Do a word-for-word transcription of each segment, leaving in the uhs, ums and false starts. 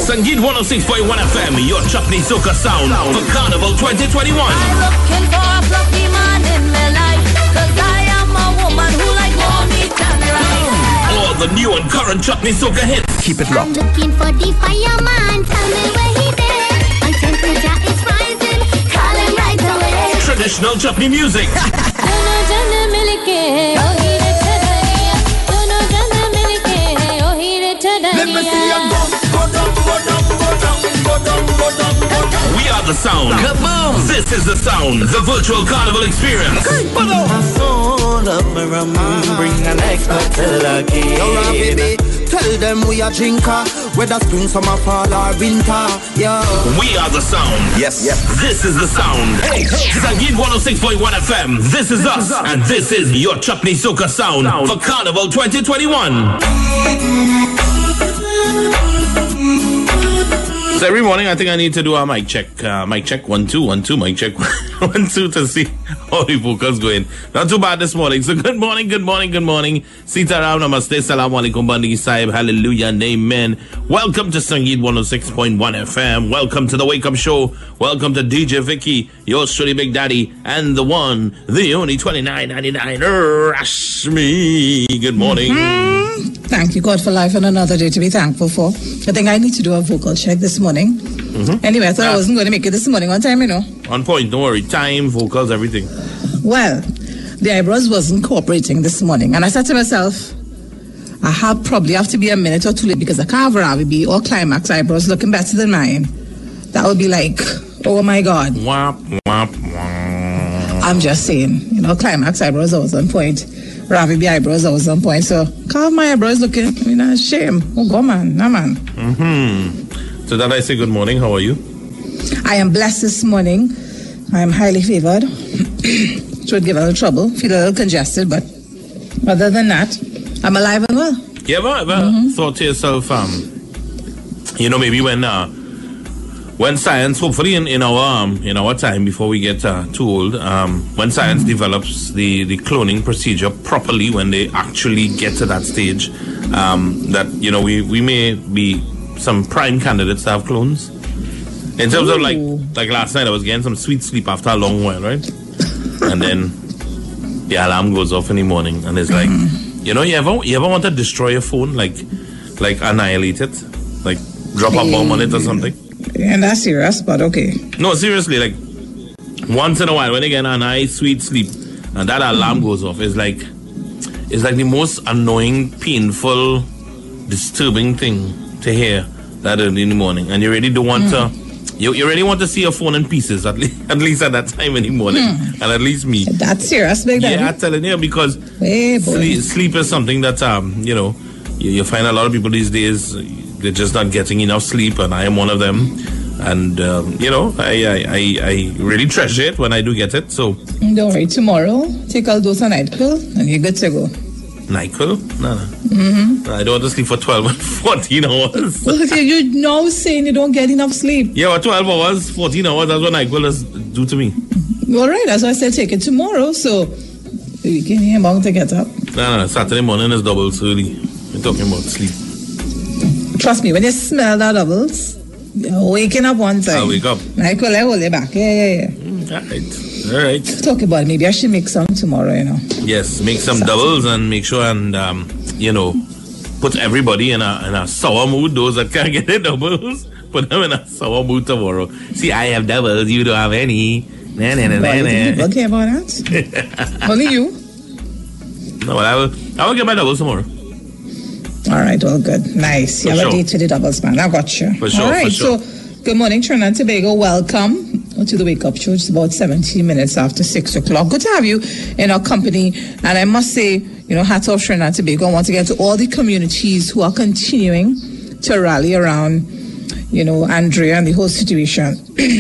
Sangeet one oh six point one F M, your chutney soca sound for Carnival twenty twenty-one. I'm looking for a fluffy man in my life, cause I am a woman who like mommy and right. All the new and current chutney soca hits. Keep it locked. I'm looking for the fireman, tell me where he there. My temperature is rising, call him right away. Traditional chutney music. Let me see you go, go down, go down, go down, go down, go down, go down. We are the sound. Kaboom! This is the sound. The virtual carnival experience. My soul up my rum, bring an expert to the key. Alright, baby, tell them we are drinker, whether spring, summer, fall or winter. Yeah. We are the sound. Yes, yes. This is the sound. Hey, Sangeet one oh six point one F M. This is us, and this is your chutney soca sound for Carnival twenty twenty-one. So every morning I think I need to do a mic check. Uh, mic check, one, two, one, two, mic check, one, two, to see how the vocals going. Not too bad this morning. So good morning, good morning, good morning. Sita Ram, Namaste, Salam Alaikum, Bandi Sahib, Hallelujah, and Amen. Welcome to Sangeet one oh six point one F M. Welcome to the Wake Up Show. Welcome to D J Vicky, your Shuri Big Daddy, and the one, the only twenty-nine ninety-nine, Rashmi. Good morning. Mm-hmm. Thank you, God, for life and another day to be thankful for. I think I need to do a vocal check this morning. Mm-hmm. Anyway, I thought yeah. I wasn't going to make it this morning on time, you know. On point, don't worry. Time, vocals, everything. Well, the eyebrows wasn't cooperating this morning. And I said to myself, I have probably have to be a minute or two late because I can't have Ravi be or Climax eyebrows looking better than mine. That would be like, oh my God. Womp, womp, womp. I'm just saying, you know, Climax eyebrows always on point. Ravi B eyebrows always on point. So, can't have my eyebrows looking, I mean, that's a shame. Oh, go man, nah man. Mm-hmm. So that I say good morning, how are you? I am blessed this morning. I am highly favored. Should give a little trouble, feel a little congested, but other than that, I'm alive and well. You ever, ever mm-hmm. thought to yourself, um, you know, maybe when uh, when science, hopefully in, in our um, in our time before we get uh, too old, um, when science mm-hmm. develops the, the cloning procedure properly, when they actually get to that stage, um, that, you know, we, we may be some prime candidates to have clones. In terms Ooh. of like, like last night I was getting some sweet sleep after a long while, right? And then the alarm goes off in the morning, and it's like, mm-hmm. you know, you ever you ever want to destroy your phone, like like annihilate it, like drop a bomb on it or something? And that's serious, but okay. No, seriously, like once in a while when you get a nice sweet sleep and that alarm mm-hmm. goes off, it's like it's like the most annoying, painful, disturbing thing to hear that early in the morning, and you really don't want mm. to. You, you really want to see your phone in pieces, at least, at least at that time in the morning, mm. and at least me. That's serious, big daddy. Yeah, I'm telling you, because hey, sleep, sleep is something that um you know you, you find a lot of people these days they're just not getting enough sleep, and I am one of them. And um, you know, I, I I I really treasure it when I do get it. So don't worry, tomorrow take a dose of NyQuil and you're good to go. NyQuil? No, no. Mm-hmm. I don't want to sleep for twelve and fourteen hours. Well, you're now saying you don't get enough sleep. Yeah, well, twelve hours, fourteen hours, that's what NyQuil does do to me. All right, that's why I said take it tomorrow, so we can hear about to get up. No, no, Saturday morning is doubles early. We're talking about sleep. Trust me, when you smell that doubles, you're waking up one time. I'll wake up. NyQuil, I hold it back. Yeah, yeah, yeah. Mm, all right. All right. Talk about it. Maybe I should make some tomorrow, you know. Yes, make some Saturday. doubles and make sure and, um, you know, put everybody in a in a sour mood. Those that can't get their doubles, put them in a sour mood tomorrow. See, I have doubles, you don't have any. Nah, nah, nah, nah, nah. People care about that? Only you? No, well, I will, I will get my doubles tomorrow. All right, well, good. Nice. You for have sure. a date to the doubles, man. I got you. For sure, All right, for sure. So good morning, Trinidad and Tobago. Welcome to the Wake Up Show. It's about seventeen minutes after six o'clock. Good to have you in our company. And I must say, you know, hats off Trinidad and Tobago. I want to get to all the communities who are continuing to rally around, you know, Andrea and the whole situation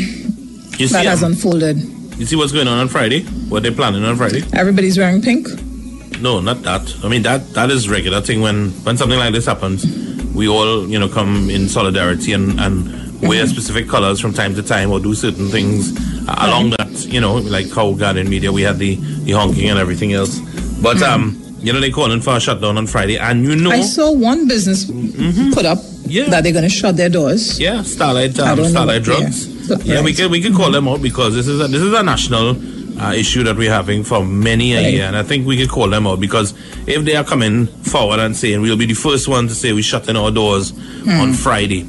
you that see, has um, unfolded. You see what's going on on Friday? What they're planning on Friday? Everybody's wearing pink? No, not that. I mean, that that is regular thing. When, when something like this happens, we all, you know, come in solidarity and, and wear mm-hmm. specific colors from time to time or do certain things uh, mm-hmm. along that, you know, like how Garden Media, we had the, the honking and everything else. But, mm-hmm. um, you know, they calling for a shutdown on Friday, and you know... I saw one business mm-hmm. put up Yeah. that they're going to shut their doors. Yeah, Starlight, I um, don't know Starlight what- Drugs. yeah. Yeah, we Right. can we can call them out because this is a, this is a national uh, issue that we're having for many a Right. year, and I think we can call them out because if they are coming forward and saying we'll be the first one to say we're shutting our doors on Friday.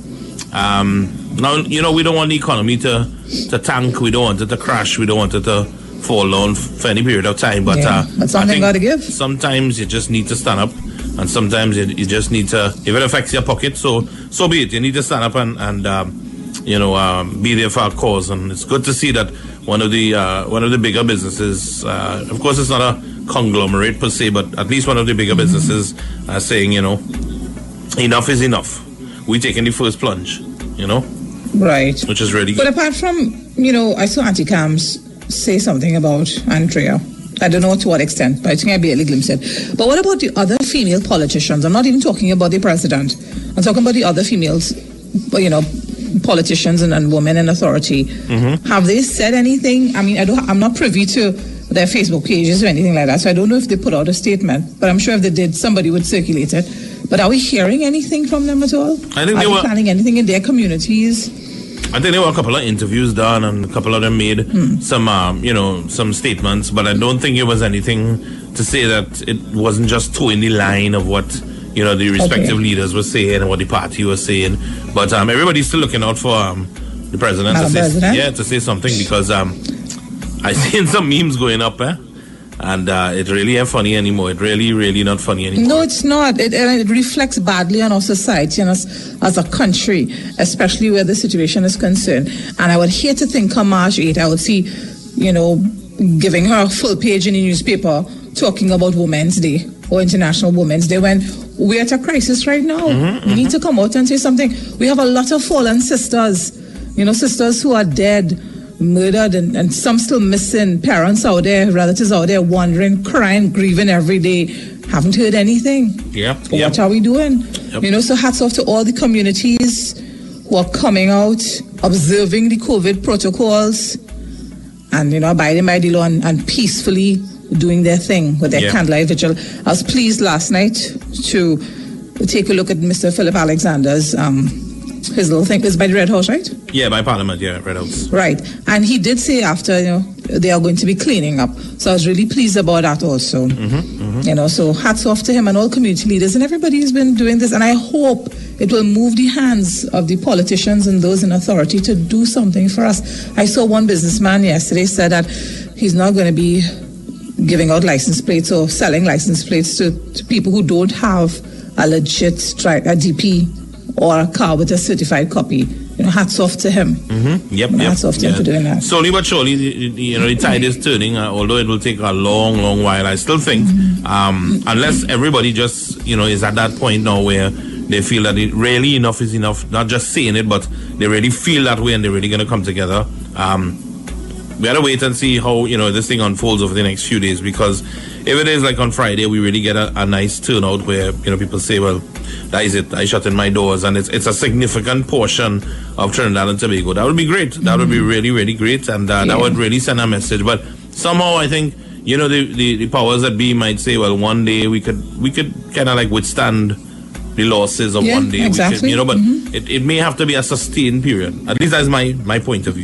Um, now you know we don't want the economy to to tank. We don't want it to crash. We don't want it to fall down for any period of time. But, Yeah, uh, but something I think gotta give. Sometimes you just need to stand up, and sometimes you, you just need to. If it affects your pocket, so so be it. You need to stand up and and um, you know um, be there for a cause. And it's good to see that one of the uh, one of the bigger businesses. Uh, of course, it's not a conglomerate per se, but at least one of the bigger businesses are saying, you know, enough is enough. We taking the first plunge. You know, Right. which is really But good. apart from, you know, I saw Auntie Cams say something about Andrea. I don't know to what extent, but I think I barely glimpsed it. But what about the other female politicians? I'm not even talking about the president. I'm talking about the other females, you know, politicians and, and women in authority. Mm-hmm. Have they said anything? I mean, I don't, I'm not privy to their Facebook pages or anything like that, so I don't know if they put out a statement. But I'm sure if they did, somebody would circulate it. But are we hearing anything from them at all? I think are they they were- planning anything in their communities? I think there were a couple of interviews done, and a couple of them made some, um, you know, some statements. But I don't think it was anything to say that it wasn't just towing the line of what you know the respective Okay. leaders were saying and what the party was saying. But um, everybody's still looking out for um, the president to Madam say, President? yeah, to say something because um, I seen some memes going up, eh? And uh, it really ain't funny anymore. It really, really not funny anymore. No, it's not. It, and it reflects badly on our society and us as a country, especially where the situation is concerned. And I would hate to think come March eighth, I would see, you know, giving her a full page in the newspaper talking about Women's Day or International Women's Day when we're at a crisis right now. Mm-hmm, we need to come out and say something. We have a lot of fallen sisters, you know, sisters who are dead, murdered, and, and some still missing, parents out there, relatives out there wandering, crying, grieving every day. Haven't heard anything. Yeah, What yeah. are we doing? Yep. You know, so hats off to all the communities who are coming out, observing the COVID protocols, and, you know, abiding by the law and, and peacefully doing their thing with their Yeah. candlelight vigil. I was pleased last night to take a look at Mister Philip Alexander's, um, his little thing. It's by the Red House, right? Yeah, by Parliament, yeah, Red House. Right. And he did say after, you know, they are going to be cleaning up. So I was really pleased about that also. You know, so hats off to him and all community leaders. And everybody has been doing this. And I hope it will move the hands of the politicians and those in authority to do something for us. I saw one businessman yesterday said that he's not going to be giving out license plates or selling license plates to, to people who don't have a legit stri- a D P or a car with a certified copy. You know, hats off to him. Mm-hmm. Yep, Well, yep. hats off to him for doing that. Slowly but surely, the- the- you know, the tide is turning. Uh, although it will take a long, long while, I still think, um, unless everybody just, you know, is at that point now where they feel that it really enough is enough. Not just saying it, but they really feel that way, and they're really going to come together. Um, we gotta wait and see how you know this thing unfolds over the next few days. Because if it is like on Friday, we really get a, a nice turnout where you know people say, "Well, that is it. I shut in my doors," and it's it's a significant portion of Trinidad and Tobago. That would be great. That would be really really great, and uh, Yeah. that would really send a message. But somehow, I think you know the, the the powers that be might say, "Well, one day we could we could kind of like withstand the losses of Yeah, one day." We exactly. could, you know, but it, it may have to be a sustained period. At least that's my my point of view.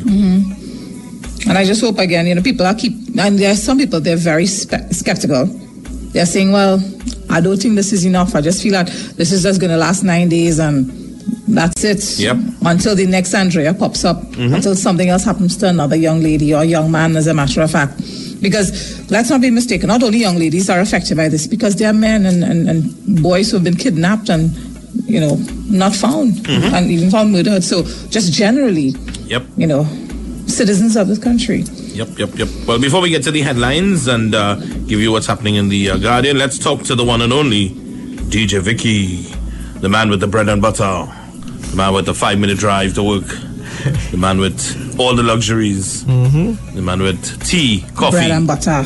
And I just hope again, you know, people are keep, and there are some people, they're very spe- skeptical. They're saying, well, I don't think this is enough. I just feel that this is just going to last nine days and that's it. Yep. Until the next Andrea pops up, until something else happens to another young lady or young man, as a matter of fact. Because let's not be mistaken, not only young ladies are affected by this, because there are men and, and, and boys who have been kidnapped and, you know, not found and even found murdered. So just generally, Yep. you know, citizens of this country. Yep, yep, yep. Well, before we get to the headlines and uh, give you what's happening in the uh, Guardian, let's talk to the one and only D J Vicky, the man with the bread and butter, the man with the five-minute drive to work, the man with all the luxuries, mm-hmm. the man with tea, coffee, Bread and butter.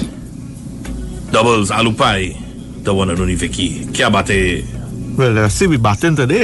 doubles, aloo pie, the one and only Vicky. Kia bate. Well, uh, see, we batting today.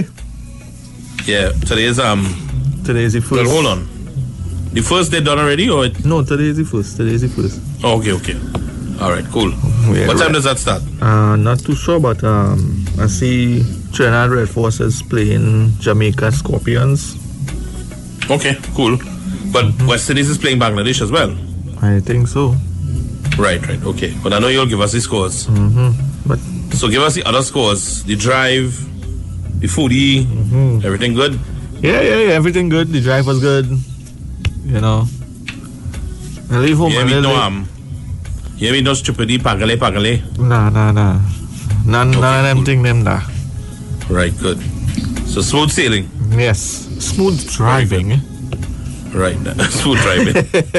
Yeah, today is, um, Today is the first. well, hold on. The first day done already, or? It, No, today is the first. Today is the first. oh, okay, okay. All right, cool. Yeah, what time right. does that start? Uh, not too sure, but um, I see Trinidad Red Forces playing Jamaica Scorpions. Okay, cool. But West Indies is playing Bangladesh as well. I think so. Right, right, okay. But I know you'll give us the scores. Mm-hmm. But So give us the other scores. The drive, the foodie, Mm-hmm. everything good? yeah, yeah, yeah, everything good. The drive was good. You know. I leave home You a mean little no late. um, you mean no stupidity, pagale, pagale? Nah, nah, nah. None, Okay, none of them cool. thing them da. Right, good. So smooth sailing. Yes. Smooth driving. Right, smooth driving.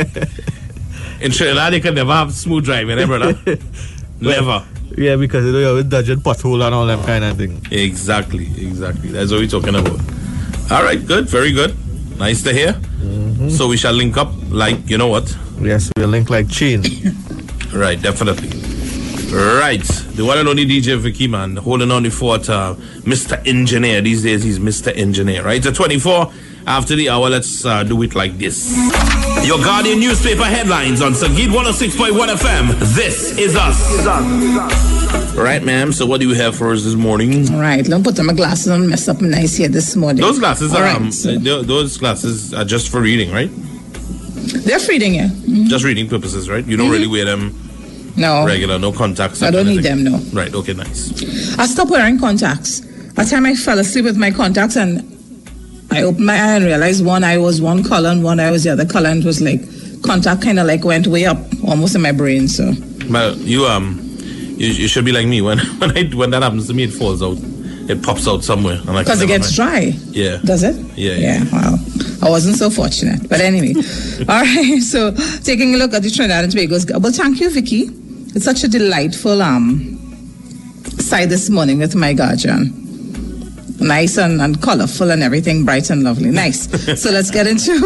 In Trinidad, you can never have smooth driving, eh, brother? Never. Yeah, because you know you're with dodging pothole and all them kind of thing. Exactly, exactly. That's what we're talking about. All right, good, very good. Nice to hear. So we shall link up like, you know what? Yes, we'll link like chain. Right, definitely. Right, the one and only D J Vicky, man, holding on the fort, uh, Mister Engineer. These days he's Mister Engineer, right? At twenty-four after the hour, let's uh, do it like this. Your Guardian newspaper headlines on Sangeet one oh six point one F M. This is us. Right, ma'am, so what do you have for us this morning? All right, let me put on my glasses and mess up nice here this morning. Those glasses All are right, um, so th- those glasses are just for reading, right? they're reading you. Just reading purposes, right? You don't really wear them No. regular, no contacts. I that don't kind of need thing. them, no. Right, okay, nice. I stopped wearing contacts. By the time I fell asleep with my contacts and I opened my eye and realized one eye was one color and one eye was the other color, and it was like contact kind of like went way up almost in my brain. So Well, you um, you, you should be like me. When when I when that happens to me, it falls out, it pops out somewhere. I'm like, because it never gets mind. dry. Yeah. Does it? Yeah, Yeah. yeah. Wow. I wasn't so fortunate, but anyway. All right. So taking a look at the Trinidad and Tobago's. Well, thank you, Vicky. It's such a delightful um sight this morning with my guardian. Nice and, and colorful and everything, bright and lovely. Nice. So let's get into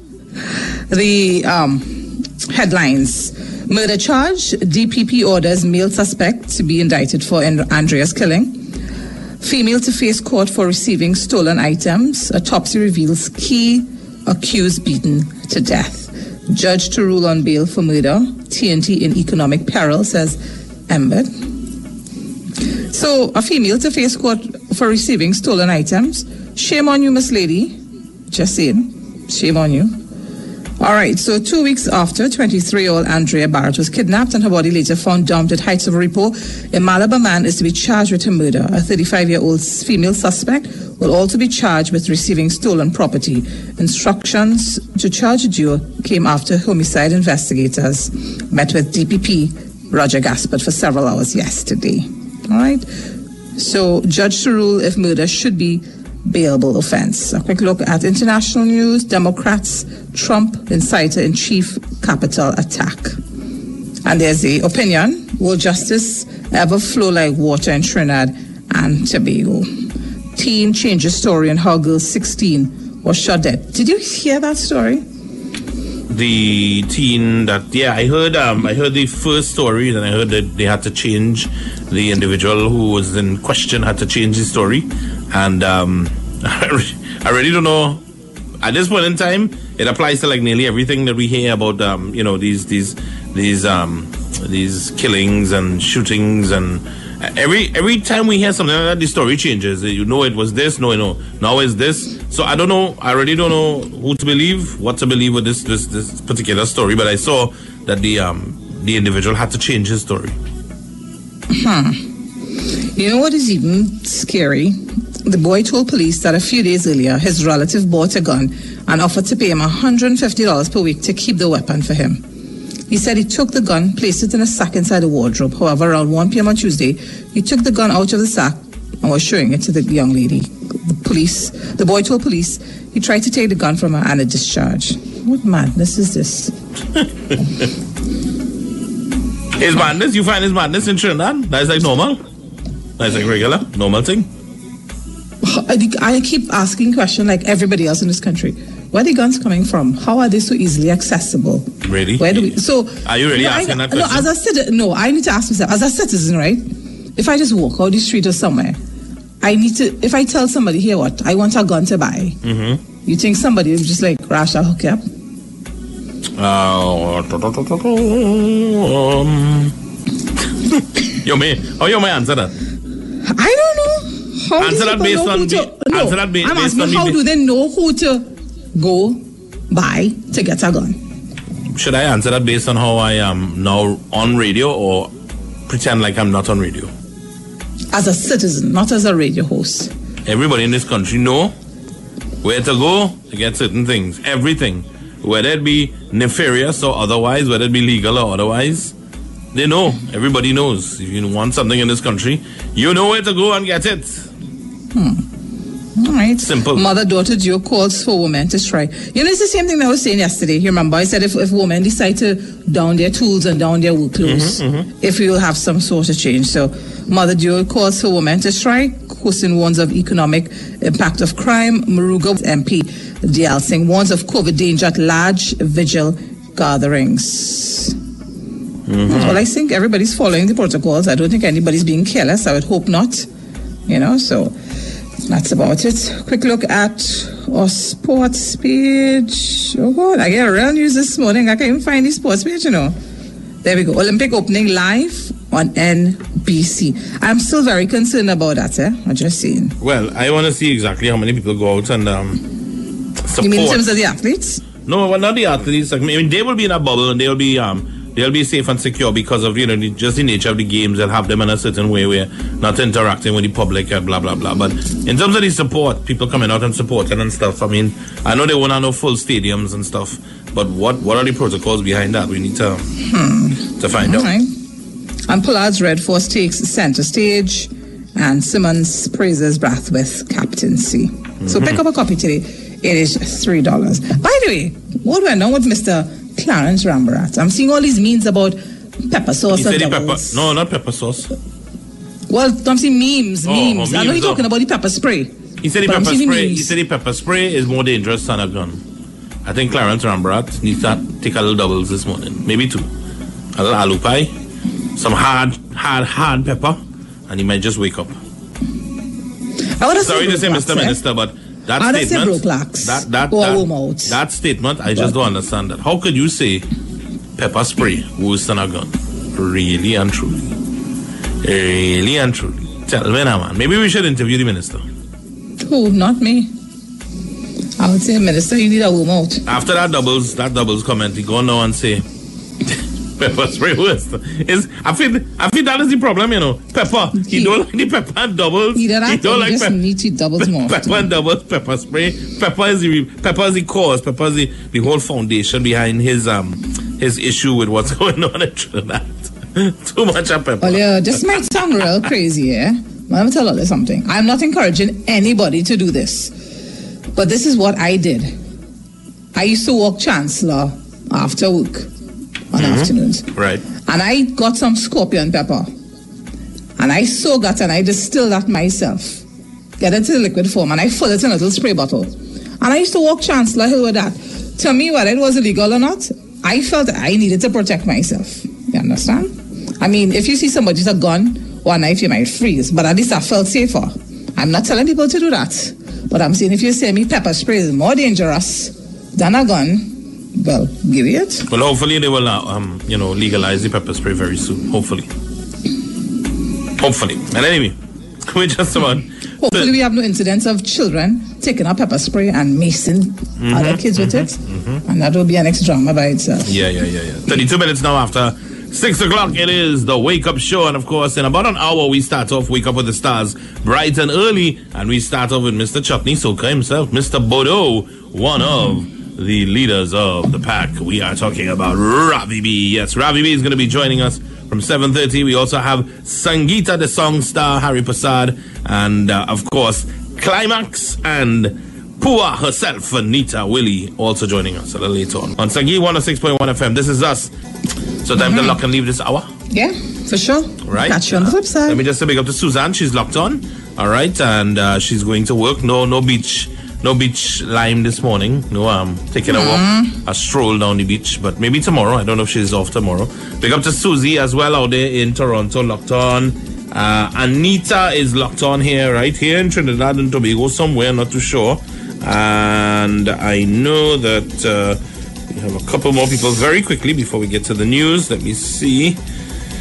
the um, headlines. Murder charge. D P P orders male suspect to be indicted for An- Andrea's killing. Female to face court for receiving stolen items. Autopsy reveals key accused beaten to death. Judge to rule on bail for murder. T N T in economic peril, says Embed. So, a female to face court for receiving stolen items. Shame on you, Miss Lady. Just saying. Shame on you. All right, so two weeks after, twenty-three-year-old Andrea Barrett was kidnapped and her body later found dumped at Heights of Repo, a Malabar man is to be charged with her murder. A thirty-five-year-old female suspect will also be charged with receiving stolen property. Instructions to charge the duo came after homicide investigators met with D P P Roger Gaspard for several hours yesterday. All right, so judge to rule if murder should be bailable offense. A quick look at international news. Democrats, Trump inciter in chief Capitol attack. And there's the opinion, will justice ever flow like water in Trinidad and Tobago? Teen changes story on how girl sixteen was shot dead. Did you hear that story? The teen that yeah, I heard um, I heard the first story, then I heard that they had to change the individual who was in question had to change his story, and um, I really don't know. At this point in time, it applies to like nearly everything that we hear about um, you know these these these um these killings and shootings, and every every time we hear something like that, the story changes. You know it was this, no, no, now it's this. So I don't know. I really don't know who to believe, what to believe with this this this particular story. But I saw that the um the individual had to change his story. Hmm. You know what is even scary? The boy told police that a few days earlier, his relative bought a gun and offered to pay him one hundred fifty dollars per week to keep the weapon for him. He said he took the gun, placed it in a sack inside the wardrobe. However, around one p.m. on Tuesday, he took the gun out of the sack and was showing it to the young lady. The police, the boy told police he tried to take the gun from her and it discharged. What madness is this? His madness? You find his madness in Trinidad? That's like normal? That's like regular, normal thing? I, I keep asking questions like everybody else in this country. Where are the guns coming from? How are they so easily accessible? Really? Where do we? So Are you really no, asking I, that no, question? as a citizen, no, I need to ask myself as a citizen, right? If I just walk out the street or somewhere, I need to. If I tell somebody, here, what I want a gun to buy, Mm-hmm. you think somebody is just like rash, I'll hook you up? Uh, um, yo, may, how you may answer that? I don't know. How do Answer that people based know on who to, be- no, answer that ba- I'm based asking on how me- do they know who to go buy to get a gun? Should I answer that based on how I am now on radio, or pretend like I'm not on radio? As a citizen, not as a radio host. Everybody in this country know where to go to get certain things. Everything. Whether it be nefarious or otherwise, whether it be legal or otherwise, they know. Everybody knows. If you want something in this country, you know where to go and get it. All right. Simple. Mother-daughter duo calls for women to strike. You know, it's the same thing that I was saying yesterday. You remember, I said if, if women decide to down their tools and down their work clothes, if we will have some sort of change. So, mother duo calls for women to strike. Hussein warns of economic impact of crime. Muruga M P D L Singh warns of COVID danger at large vigil gatherings. Well, I think everybody's following the protocols. I don't think anybody's being careless. I would hope not. You know, so that's about it. Quick look at our sports page. Oh God, I get real news this morning. I can't even find the sports page, you know. There we go. Olympic opening live on N B C. I'm still very concerned about that, eh? I'm just saying. Well, I want to see exactly how many people go out and um, support. You mean in terms of the athletes? No, well, not the athletes. Like, I mean, they will be in a bubble and they'll be um, they'll be safe and secure because of, you know, the, just the nature of the games. They'll have them in a certain way where not interacting with the public and blah blah blah. But in terms of the support, people coming out and supporting and stuff. I mean, I know they won't have no full stadiums and stuff. But what, what are the protocols behind that? We need to hmm. to find All out. right. And Pollard's Red Force takes center stage, and Simmons praises Brathwaite captaincy. Mm-hmm. So pick up a copy today. It is three dollars. By the way, what went on with Mister Clarence Rambarat? I'm seeing all these memes about pepper sauce He and said he pepper. doubles. No, not pepper sauce. Well, I'm seeing memes, Oh, memes. oh, I know memes, you're talking oh. about the pepper spray. He said the But I'm pepper seeing the spray. memes. He said the pepper spray is more dangerous than a gun. I think Clarence Rambarat needs to take a little doubles this morning, maybe two. A little aloo pie, some hard, hard, hard pepper, and he might just wake up. I would have Sorry to say, said Mister Broke Blacks, eh? Minister, but that I would have said statement, Broke Blacks that that or that, Womout. that statement, I just don't understand that. How could you say pepper spray worse than a gun? Really and truly, really and truly. Tell me now, man. Maybe we should interview the minister. Who? Not me. I would say, Minister, you need a woman out. After that doubles, that doubles comment, he go now and say pepper spray worse. Is I feel I feel that is the problem, you know. Pepper. He, He- don't like the pepper and doubles. Either that he or don't you like just pep- need to doubles more pepper often. and doubles, pepper spray. Pepper is the pepper is the cause. Pepper is the, the whole foundation behind his um his issue with what's going on in Trinidad. Too much of pepper. Well, yeah, this might sound real crazy, yeah? But let me tell you something. I'm not encouraging anybody to do this. But this is what I did. I used to walk Chancellor after work on afternoons. Right. And I got some scorpion pepper. And I soak that and I distill that myself. Get it to the liquid form and I fill it in a little spray bottle. And I used to walk Chancellor Hill with that. To me, whether it was illegal or not, I felt I needed to protect myself. You understand? I mean, if you see somebody with a gun or a knife, you might freeze. But at least I felt safer. I'm not telling people to do that. But I'm saying if you say me pepper spray is more dangerous than a gun, well, give it. Well, hopefully they will, uh, um, you know, legalize the pepper spray very soon. Hopefully. Hopefully. And anyway, we just about. Hopefully we have no incidents of children taking up pepper spray and macing Mm-hmm, other kids with it. And that will be an next drama by itself. Yeah, yeah, yeah, yeah. thirty-two minutes now after six o'clock. It is the Wake Up Show. And of course, in about an hour, we start off Wake Up with the Stars bright and early. And we start off with Mister Chutney Soka himself, Mister Bodo, one of the leaders of the pack. We are talking about Ravi B. Yes, Ravi B is going to be joining us from seven thirty. We also have Sangeeta, the song star, Harry Prasad. And, uh, of course, Climax and Pua herself, Anita Willie, also joining us a little later on. On Sangeet one oh six point one F M, this is us. So time to lock and leave this hour. Yeah, for sure. Right. Catch you on the flip side. Let me just say big up to Suzanne. She's locked on. All right. And uh, she's going to work. No no beach. No beach lime this morning. No, um, taking a walk, a stroll down the beach. But maybe tomorrow. I don't know if she's off tomorrow. Big up to Susie as well out there in Toronto, locked on. Uh, Anita is locked on here, right here in Trinidad and Tobago somewhere, not too sure. And I know that uh, we have a couple more people very quickly before we get to the news. Let me see.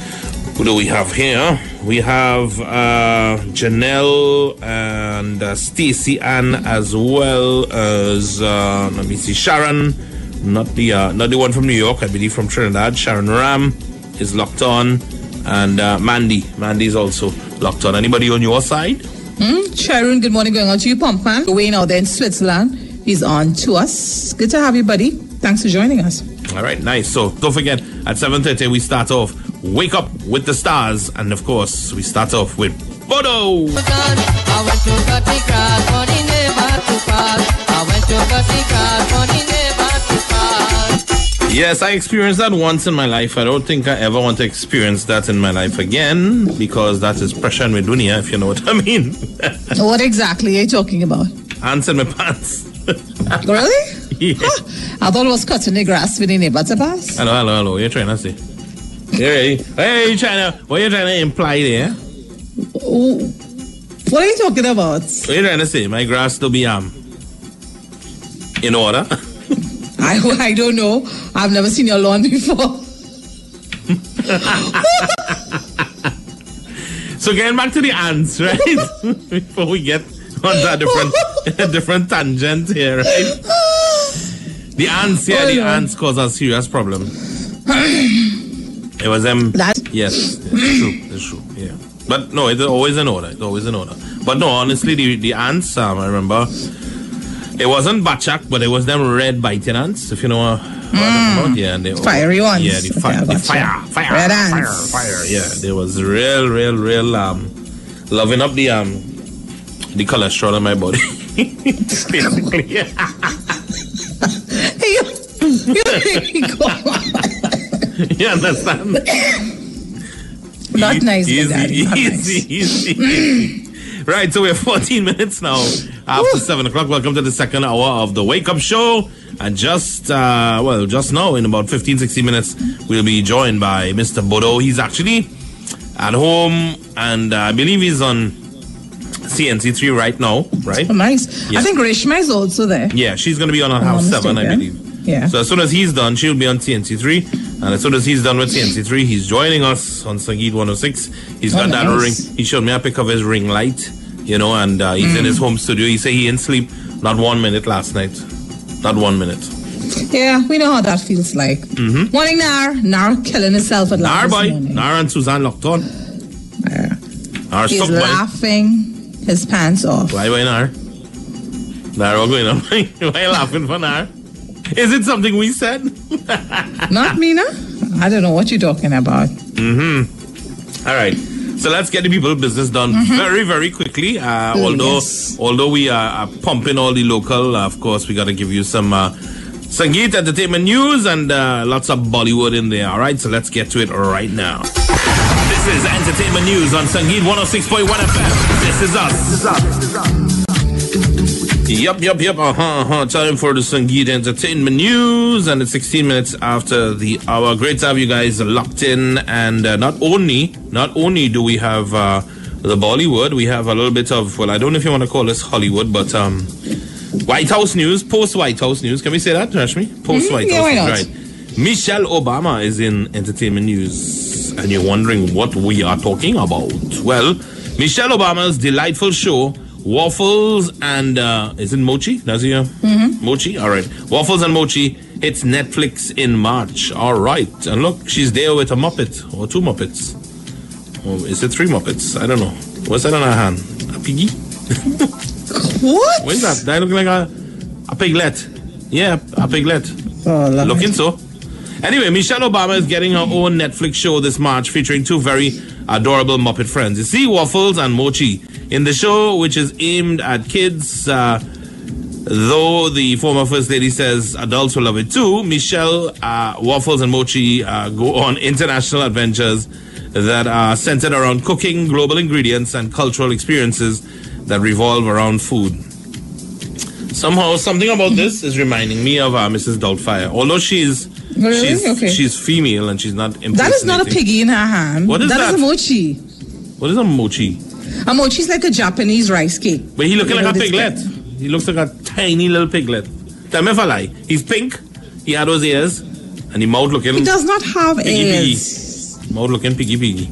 Who do we have here? We have uh, Janelle and uh, Stacy Ann, as well as uh, let me see, Sharon, not the uh, not the one from New York, I believe from Trinidad. Sharon Ram is locked on, and uh, Mandy, Mandy is also locked on. Anybody on your side? Mm, Sharon, good morning, going out to you, Pump Man. Wayne out there in Switzerland, he's on to us. Good to have you, buddy. Thanks for joining us. All right, nice. So don't forget, at seven thirty we start off Wake Up with the Stars, and of course we start off with Bodo. I went to cut the grass for the neighbor to pass. I went to cut the grass for the neighbor to pass. Yes, I experienced that once in my life. I don't think I ever want to experience that in my life again, because that is pressure in my dunya, if you know what I mean. What exactly are you talking about? Ants in my pants. Really? Yeah. Huh. I thought it was cutting the grass with the neighbor to pass. Hello, hello, hello. What are you trying to say? Hey, hey, you trying to, what are you trying to imply there? Oh, what are you talking about? What are you trying to say? My grass to be um in order? I, I don't know. I've never seen your lawn before. So getting back to the ants, right? Before we get on that different different tangent here, right? The ants, yeah, the ants cause a serious problem. It was them. That? Yes, it's true. It's true. Yeah, but no, it's always in order. It's always in order. But no, honestly, the the ants. Um, I remember it wasn't batchak, but it was them red biting ants. If you know what I'm talking about, yeah, and they Fiery ones. Yeah, the, Okay, fi- I the gotcha. fire, fire, Red fire, ants. fire. Yeah, there was real, real, real um loving up the um the cholesterol in my body. Basically, yeah. Hey, you, you really go on. You understand? Not nice, Easy, Daddy. Not easy, nice. easy, easy. Right, so we're fourteen minutes now after seven o'clock. Welcome to the second hour of the Wake Up Show. And just, uh, well, just now, in about fifteen, sixteen minutes, we'll be joined by Mister Bodo. He's actually at home, and uh, I believe he's on C N C three right now, right? Oh, nice. Yeah. I think Reshma is also there. Yeah, she's going to be on at I'm half not seven, I mistaken. believe. Yeah. So as soon as he's done, she'll be on C N C three. And as soon as he's done with C N C three, he's joining us on Sangeet one oh six. He's got Oh, that nice. ring. He showed me a pic of his ring light, you know, and uh, he's Mm. in his home studio. He said he didn't sleep not one minute last night. Not one minute. Yeah, we know how that feels like. Mm-hmm. Morning, Nar. Nar killing himself at Nar, last boy. morning. Nar and Suzanne locked on. Yeah. Nar, He's suck, boy. laughing his pants off. Why, why, Nar? Nar, what's going on? Why are you laughing for Nar? Is it something we said? Not me, no? I don't know what you're talking about. Mm-hmm. All right. So let's get the people business done Mm-hmm. very, very quickly. Uh, Oh, although, yes. although we are, are pumping all the local, uh, of course, we got to give you some uh, Sangeet entertainment news and uh, lots of Bollywood in there. All right. So let's get to it right now. This is entertainment news on Sangeet one oh six point one F M. This is us. This is us. This is us. Yup, yup, yup. Uh huh, uh huh. Time for the Sangeet entertainment news, and it's sixteen minutes after the hour. Great to have you guys locked in, and uh, not only, not only do we have uh, the Bollywood, we have a little bit of, well, I don't know if you want to call this Hollywood, but um, White House news, post White House news. Can we say that, Rashmi? Post White Mhm, yeah, House why news, not? right? Michelle Obama is in entertainment news, and you're wondering what we are talking about. Well, Michelle Obama's delightful show, Waffles and, uh, is it Mochi? Does he, uh, Mm-hmm. Mochi? All right. Waffles and Mochi hits Netflix in March. All right. And look, she's there with a Muppet, or two Muppets. Or is it three Muppets? I don't know. What's that on her hand? A piggy? What? What is that? That look like a, a piglet. Yeah, a piglet. Oh, Lord. Looking so. Anyway, Michelle Obama is getting her own Netflix show this March featuring two very adorable Muppet friends. You see Waffles and Mochi in the show, which is aimed at kids. Uh, though the former First Lady says adults will love it too, Michelle, uh, Waffles and Mochi uh, go on international adventures that are centered around cooking, global ingredients, and cultural experiences that revolve around food. Somehow, something about this is reminding me of uh, Missus Doubtfire. Although she's Really? she's, Okay. she's female and she's not impersonating. That is not a piggy in her hand. What is That that? is a mochi. What is a mochi? A mochi is like a Japanese rice cake. But he looking You like a know, this piglet. guy. He looks like a tiny little piglet. Tell me if I lie. He's pink. He had those ears, and the mouth looking He does not have piggy piggy. ears. Mouth looking piggy piggy.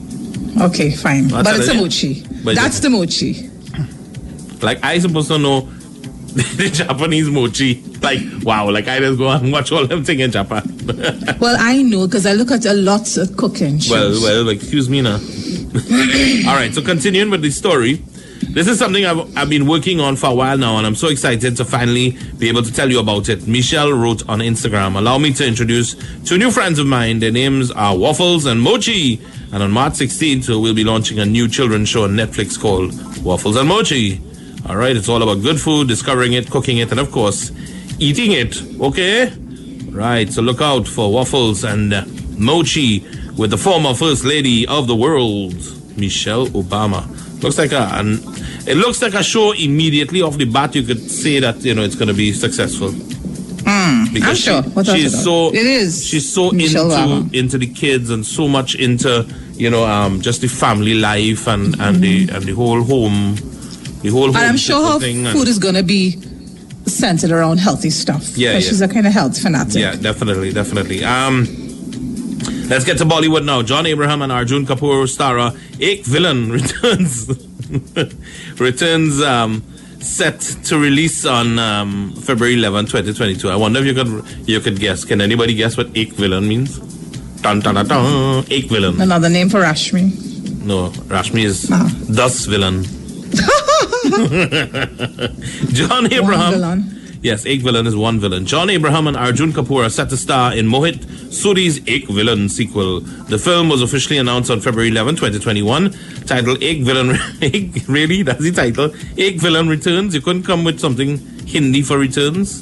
Okay, fine. I'll but tell it's a you. mochi. But That's it's- the mochi. Like, I supposed to know the Japanese mochi. Like, wow, like I just go and watch all them thing in Japan. Well, I know because I look at a lot of cooking shows. well, well, excuse me now. All right, so continuing with the story. This is something I've, I've been working on for a while now, and I'm so excited to finally be able to tell you about it. Michelle wrote on Instagram, allow me to introduce two new friends of mine. Their names are Waffles and Mochi. And on March sixteenth, we'll be launching a new children's show on Netflix called Waffles and Mochi. All right, it's all about good food, discovering it, cooking it, and of course, eating it. Okay? Right, so look out for Waffles and uh, Mochi with the former First Lady of the world, Michelle Obama. Looks like a, an, it looks like a show immediately off the bat. You could say that, you know, it's going to be successful. Mm, Because I'm she- sure. What else she's about? so It is she's so Michelle into Obama. into the kids and so much into, you know, um just the family life and and the and the whole home, the whole home And I'm sure her thing and- food is going to be centered around healthy stuff. Yeah, 'Cause yeah. she's a kind of health fanatic. Yeah, definitely, definitely. Um, let's get to Bollywood now. John Abraham and Arjun Kapoor star Ek Villain returns. returns um, set to release on um, February eleventh, twenty twenty-two. I wonder if you could you could guess. Can anybody guess what Ek Villain means? Dun, dun, dun, dun. Ek Villain. Another name for Rashmi. No, Rashmi is Ah. Das Villain. John One Abraham. villain. Yes, Ek Villain is one villain. John Abraham and Arjun Kapoor are set to star in Mohit Suri's Ek Villain sequel. The film was officially announced on February eleventh, twenty twenty-one, titled Ek Villain. Ek, really? That's the title? Ek Villain Returns? You couldn't come with something Hindi for returns?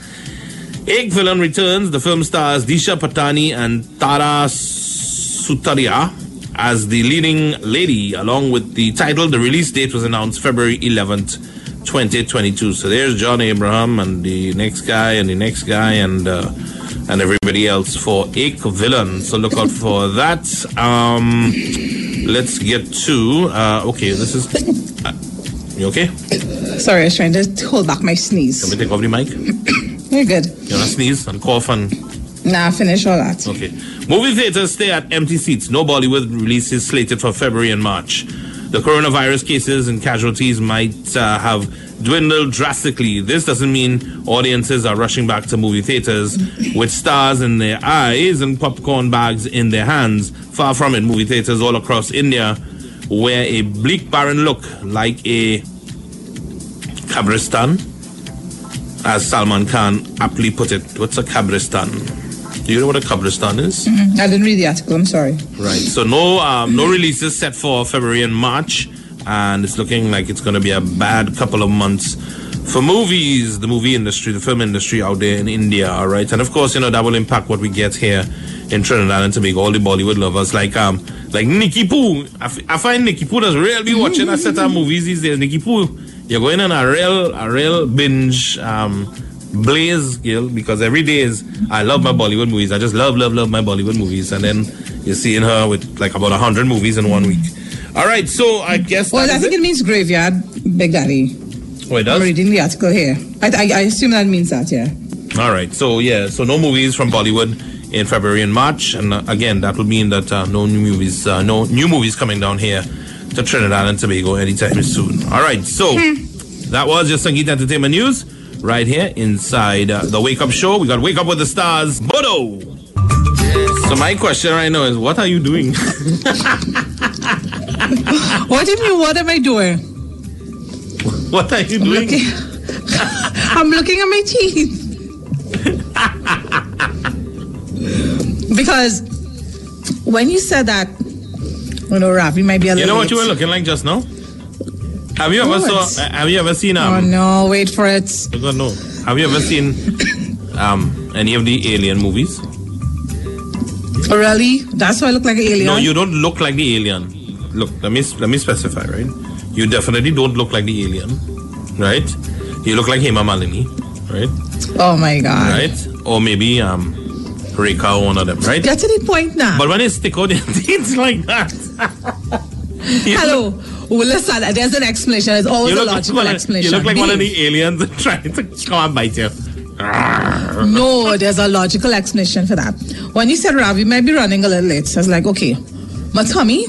Ek Villain Returns. The film stars Disha Patani and Tara Sutaria as the leading lady. Along with the title, the release date was announced February eleventh, twenty twenty-two. So there's John Abraham and the next guy and the next guy and uh, and everybody else for Ek Villain. So look out for that. Um, let's get to uh, okay. This is uh, you okay? Sorry, I was trying to hold back my sneeze. Let me take off the mic. You're good. You wanna sneeze and cough and Nah, finish all that. okay. Movie theaters stay at empty seats. No Bollywood releases slated for February and March. The coronavirus cases and casualties might uh, have dwindled drastically. This doesn't mean audiences are rushing back to movie theaters with stars in their eyes and popcorn bags in their hands. Far from it. Movie theaters all across India wear a bleak, barren look like a Kabristan, as Salman Khan aptly put it. What's a Kabristan? Do you know what a Kabristan is? Mm, I didn't read the article. I'm sorry. Right. So no um, no releases set for February and March, and it's looking like it's going to be a bad couple of months for movies, the movie industry, the film industry out there in India. All right, and of course, you know that will impact what we get here in Trinidad and Tobago. All the Bollywood lovers like um like Nikki Poo. I, f- I find Nikki Poo does really be watching a set of movies these days. Nikki Poo, you're going on a real a real binge um. blaze, Gil, because every day is I love my Bollywood movies. I just love, love, love my Bollywood movies, and then you're seeing her with like about a hundred movies in one week. All right, so I guess. Well, that I is think it means graveyard, Big Daddy. Oh, it I'm does. reading the article here. I, I, I assume that means that, yeah. All right, so yeah, so no movies from Bollywood in February and March, and uh, again that would mean that uh, no new movies, uh, no new movies coming down here to Trinidad and Tobago anytime soon. All right, so that was your Sangeet Entertainment News. Right here inside uh, the Wake Up Show. We got Wake Up with the Stars, Bodo. So my question right now is, what are you doing? What do you mean, what am I doing? What are you I'm doing? looking, I'm looking at my teeth. Because when you said that, you know, Ravi might be a You little know what you were late. looking like just now? Have you ever What? saw? uh, Have you ever seen? Oh Um, no, wait for it. I don't know. Have you ever seen um any of the Alien movies? Oh, really? That's why I look like an alien? No, you don't look like the alien. Look, let me let me specify, right? You definitely don't look like the alien, right? You look like Hema Malini, right? Oh my God. Right? Or maybe um Rekha or one of them, right? Get to the point now. But when they stick out their teeth like that, you Hello. look- Well, listen, there's an explanation. There's always you a look like logical one of- explanation. You look like one of Behave. the aliens trying to come and bite you. No, there's a logical explanation for that. When you said Ravi might be running a little late, so I was like, okay, my tummy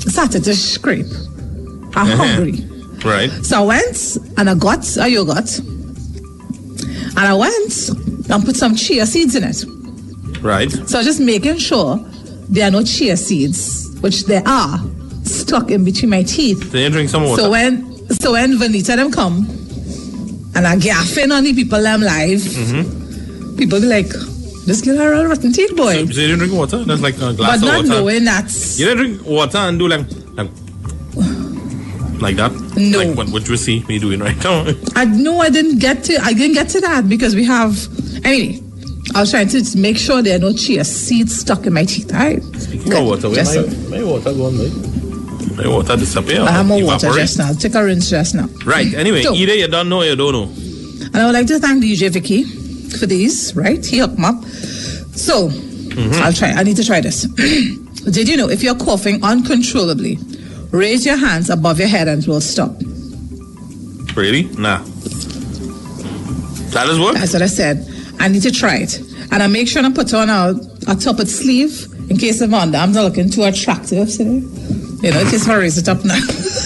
started to scrape. I'm Uh-huh. hungry. Right. So I went and I got a yogurt. And I went and put some chia seeds in it. Right. So just making sure there are no chia seeds, which there are, stuck in between my teeth. Then you drink some water. So when so when Vanita them come and I gaffing on the people them live, Mm-hmm. people be like, this girl are all rotten teeth boy. So, so you didn't drink water? That's like a glass But of not water. knowing that's You didn't drink water and do like like, like that? No. Like what, what you see me doing right now. I no, I didn't get to. I didn't get to that because we have. Anyway, I was trying to make sure there are no chia seeds stuck in my teeth. All right. Speaking of water, where Just my, so. my water gone, right? My water disappear. I have more water evaporate. just now. Take a rinse just now. Right. Anyway, So- either you don't know or you don't know. And I would like to thank D J Vicky for these. Right, he hooked me up. So I'll try. I need to try this. Did you know if you're coughing uncontrollably, raise your hands above your head and it will stop. Really? Nah. That is what? That's what I said. I need to try it. And I make sure I put on a, a tuppet sleeve in case of under. I'm not looking too attractive today. You know, in case I raise it up now.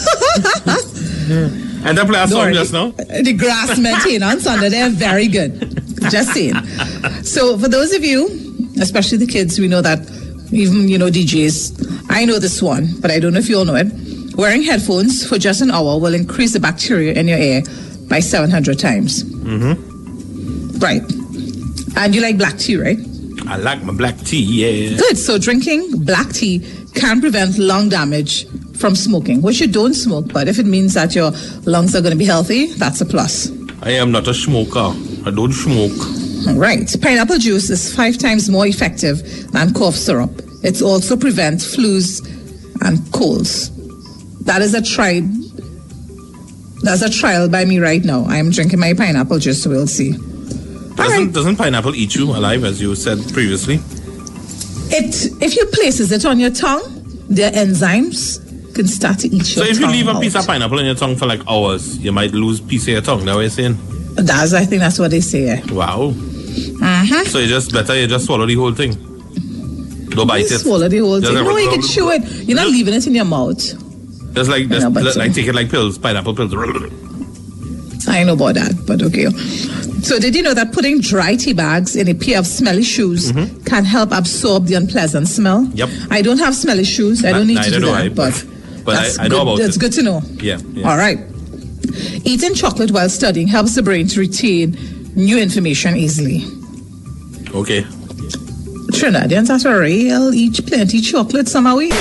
And that play a Don't song worry. just now? The grass maintenance under there, very good. Just saying. So for those of you, especially the kids, we know that even, you know, D Js, I know this one, but I don't know if you all know it. Wearing headphones for just an hour will increase the bacteria in your ear by seven hundred times. Mm-hmm. Right. And you like black tea, right? I like my black tea, yeah. Good. So drinking black tea can prevent lung damage from smoking, which you don't smoke, but if it means that your lungs are going to be healthy, that's a plus. I am not a smoker. I don't smoke. Right. Pineapple juice is five times more effective than cough syrup. It also prevents flus and colds. That is a tried. That's a trial by me right now. I am drinking my pineapple juice, so we'll see. All Doesn't, right. doesn't pineapple eat you alive, as you said previously? It if you places it on your tongue, their enzymes can start to eat So your if you tongue leave a out. piece of pineapple in your tongue for like hours, you might lose piece of your tongue. That's what you're saying? That's I think that's what they say. Yeah. Wow. Uh-huh. So you just better you just swallow the whole thing. Don't bite You it. swallow the whole Just thing. like- No, you can chew it. You're not leaving it in your mouth. Just like just know, but like, so- like take it like pills, pineapple pills. I know about that, but okay. So did you know that putting dry tea bags in a pair of smelly shoes can help absorb the unpleasant smell? Mm-hmm. Yep. I don't have smelly shoes. I don't need to Neither do do that, I, but, but- but that's I- I know good. about That's it. good to know. Yeah, yeah. All right. Eating chocolate while studying helps the brain to retain new information easily. Okay. Trinidadians are for real. Eat plenty chocolate somehow. We.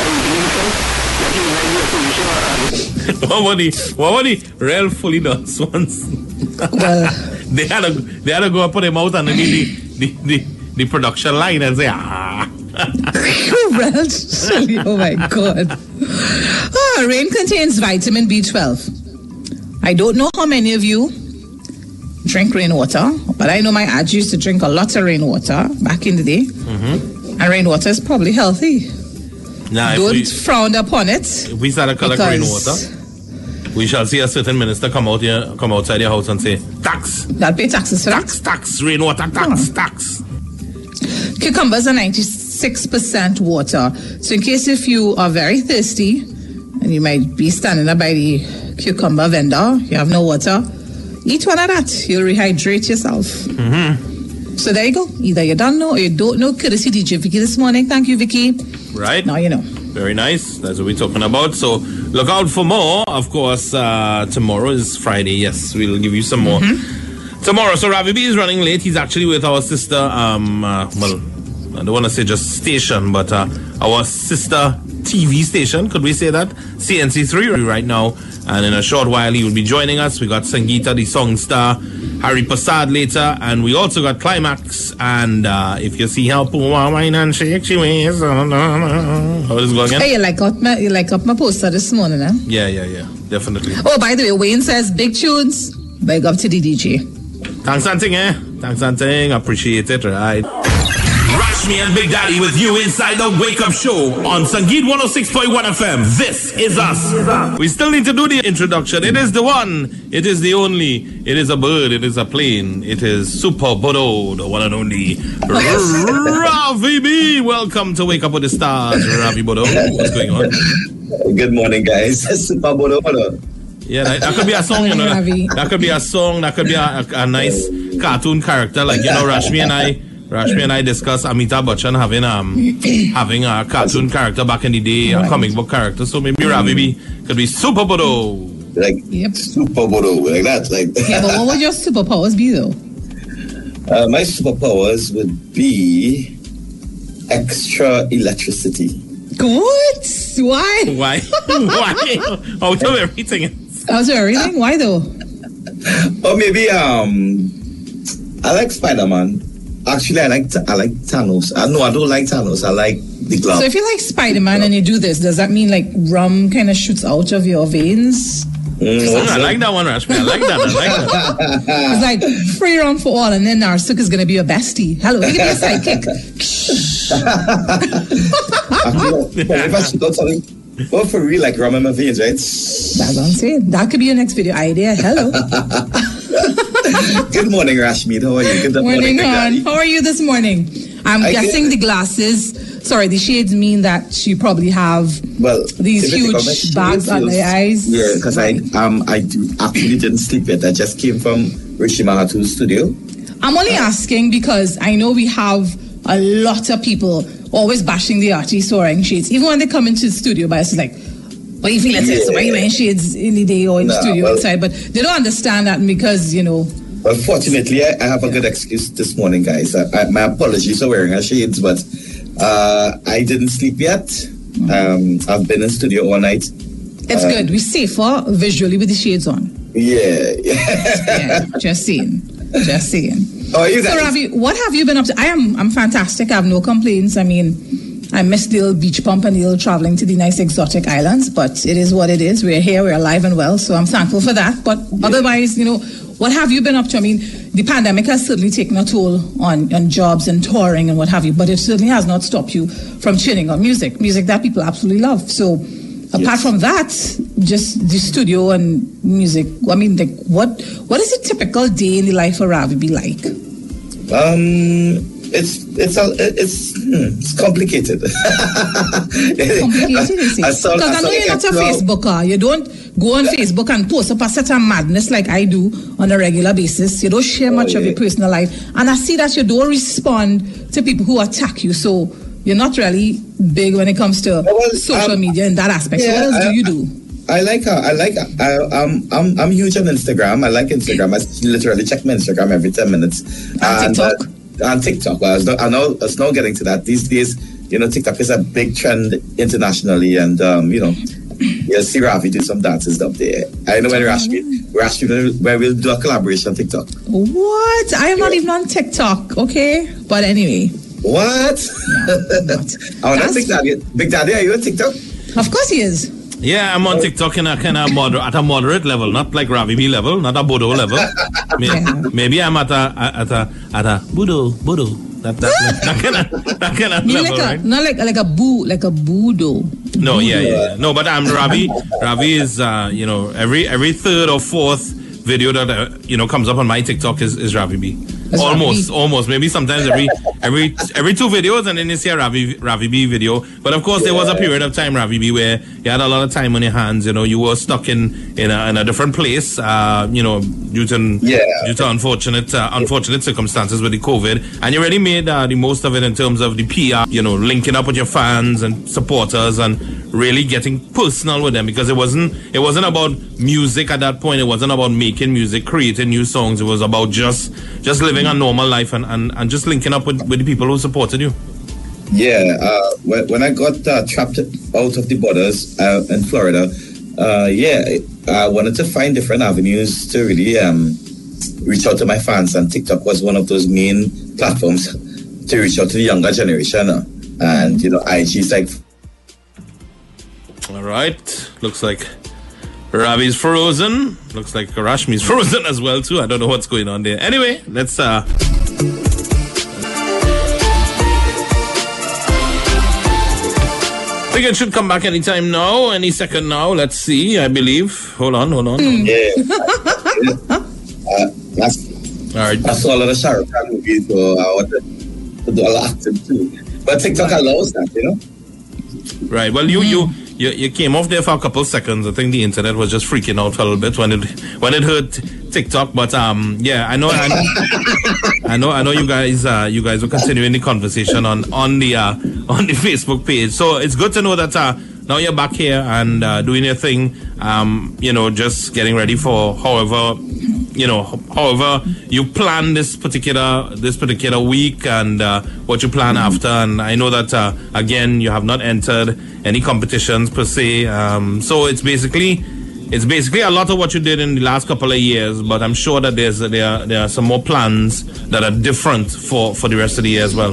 what were the what were the real fully done ones? Well, they had to they had to go and put them out underneath the, the, the, the production line and say ah. well, silly. Oh my God. Ah, rain contains vitamin B twelve. I don't know how many of you drink rainwater, but I know my aunt used to drink a lot of rainwater back in the day. Mm-hmm. And rainwater is probably healthy. Now, if Don't we, frown upon it. if we start to collect because rainwater, we shall see a certain minister come out here, come outside your house and say, tax, They'll pay taxes for that. tax, tax, rainwater, tax, Oh. tax. Cucumbers are ninety-six percent water. So in case if you are very thirsty and you might be standing there by the cucumber vendor, you have no water, eat one of that. You'll rehydrate yourself. Mm-hmm. So there you go. Either you don't know or you don't know. Courtesy D J Vicky this morning. Thank you, Vicky. Right? Now you know. Very nice. That's what we're talking about. So look out for more. Of course, uh, tomorrow is Friday. Yes, we'll give you some more. Mm-hmm. Tomorrow. So Ravi B is running late. He's actually with our sister, um, uh, well, I don't want to say just station, but uh, our sister T V station. Could we say that? C N C three right now. And in a short while, he will be joining us. We got Sangeeta, the song star, Harry Prasad later, and we also got Climax. And uh, if you see how poor wine and shake she ways, how does it go again? Hey, you like up my you like up my poster this morning, eh? Yeah, yeah, yeah, definitely. Oh, by the way, Wayne says big tunes. Big up to the D J. Thanks, Anting, eh? Thanks, Anting. Appreciate it, right? Rise Rashmi and Big Daddy with you inside the Wake Up Show on Sangeet one oh six point one F M. This is us. We still need to do the introduction. It is the one, it is the only, it is a bird, it is a plane, it is Super Bodo, the one and only Ravi B. Welcome to Wake Up with the Stars, Ravi Bodo. What's going on? Good morning, guys. Super Bodo. Yeah, that, that could be a song, you know. That, that could be a song, that could be a, a, a nice cartoon character. Like, you know, Rashmi and I Rashmi and I discussed Amitabh Bachchan having um having a cartoon character back in the day, right. A comic book character. So maybe mm. Ravi B could be Super Bodo. Like yep. Super Bodo, like that. Like yeah, but what would your superpowers be though? Uh, my superpowers would be extra electricity. What? Why? Why? Why? Out of everything. Out of everything? Why though? Or maybe um, I like Spider-Man. Actually, I like I like Thanos. Uh, no, I don't like Thanos. I like the glove. So if you like Spider-Man and you do this, does that mean like rum kind of shoots out of your veins? Mm, I like that one, Rashmi. I like that. I like that. It's like free rum for all, and then Narsuk is going to be your bestie. Hello, you can be a sidekick. Actually, if I should go something, well, for real, like rum in my veins, right? That's what I'm saying. That could be your next video idea. Hello. Good morning, Rashmi. How are you? Good morning, morning hon. How are you this morning? I'm I guessing guess, the glasses, sorry, the shades mean that you probably have well these huge bags on the eyes. Yeah, because I um I do, actually didn't sleep yet. I just came from Rishi Mahatu's studio. I'm only asking because I know we have a lot of people always bashing the artists who are wearing shades. Even when they come into the studio, but it's like, what you feel it is? So why are you wearing shades in the day or in nah, the studio well, outside? But they don't understand that because, you know. Well, fortunately, I, I have a good excuse this morning, guys. I, I, my apologies for wearing a shades, but uh, I didn't sleep yet. Mm-hmm. Um, I've been in studio all night. It's uh, good. We're safer visually with the shades on. Yeah. yeah. Just saying. Just saying. Oh, you guys. So, Ravi, what have you been up to? I am. I'm fantastic. I have no complaints. I mean, I missed the little beach pump and the little traveling to the nice exotic islands, but it is what it is. We're here. We're alive and well. So I'm thankful for that. But yeah. Otherwise, you know, what have you been up to? I mean, the pandemic has certainly taken a toll on, on jobs and touring and what have you, but it certainly has not stopped you from tuning on music, music that people absolutely love. So apart yes. from that, just the studio and music, I mean, like, what what is a typical day in the life of Ravi be like? Um, it's it's a, it's hmm, it's complicated. Complicated, you see? Because I, I, I know you're not a Facebooker. You don't go on Facebook and post up a set of madness like I do on a regular basis. You don't share much oh, yeah. of your personal life, and I see that you don't respond to people who attack you. So you're not really big when it comes to well, social um, media in that aspect. Yeah, so what else I, do you do? I like uh, I like I, um I'm I'm huge on Instagram. I like Instagram. I literally check my Instagram every ten minutes. And, and TikTok. Uh, and TikTok. Well, I know it's now getting to that these days. You know, TikTok is a big trend internationally, and um, you know, you'll see Ravi do some dances up there. I know when Rashmi, Rashmi, where we'll do a collaboration on TikTok. What? I am yeah. not even on TikTok. Okay, but anyway. What? No, oh, that's Big Daddy. Big Daddy, are you on TikTok? Of course he is. Yeah, I'm on TikTok in a kind of moder- at a moderate level, not like Ravi B level, not a Bodo level. Maybe, yeah. maybe I'm at a at a at a Bodo Bodo. That that that kind of that kind of level, like a, right? Not like like a boo like a Budo. No, Budo. yeah, yeah, no. But I'm Ravi. Ravi is uh, you know every every third or fourth video that uh, you know comes up on my TikTok is, is Ravi B. That's almost, Ravi. almost. Maybe sometimes every every every two videos, and then you see a Ravi Ravi B video. But of course, there was a period of time, Ravi B, where you had a lot of time on your hands. You know, you were stuck in in a, in a different place. Uh, you know, due to yeah. due to unfortunate uh, unfortunate circumstances with the COVID, and you really made uh, the most of it in terms of the P R. You know, linking up with your fans and supporters, and really getting personal with them, because it wasn't it wasn't about music at that point. It wasn't about making music, creating new songs. It was about just just living a normal life and, and, and just linking up with, with the people who supported you. Yeah, uh, when, when I got uh, trapped out of the borders uh, in Florida, uh, yeah, I wanted to find different avenues to really um, reach out to my fans, and TikTok was one of those main platforms to reach out to the younger generation. Uh, and, you know, I G's like... All right, looks like Ravi's frozen. Looks like Rashmi's frozen as well too. I don't know what's going on there. Anyway, let's uh think it should come back anytime now, any second now. Let's see, I believe. Hold on, hold on. Yeah. uh, that's, All right. I saw a lot of Shah Rukh Khan movies, so I want to, to do a lot of acting too. But TikTok allows that, you know? Right. Well, you, you you you came off there for a couple seconds. I think the internet was just freaking out a little bit when it when it heard TikTok. But um, yeah, I know, I know, I know, I know you guys, uh, you guys were continuing the conversation on on the uh, on the Facebook page. So it's good to know that uh, now you're back here and uh, doing your thing. Um, you know, just getting ready for however. You know, however you plan this particular this particular week and uh, what you plan mm-hmm. after, and I know that uh, again you have not entered any competitions per se. Um, so it's basically it's basically a lot of what you did in the last couple of years, but I'm sure that there's there are, there are some more plans that are different for, for the rest of the year as well.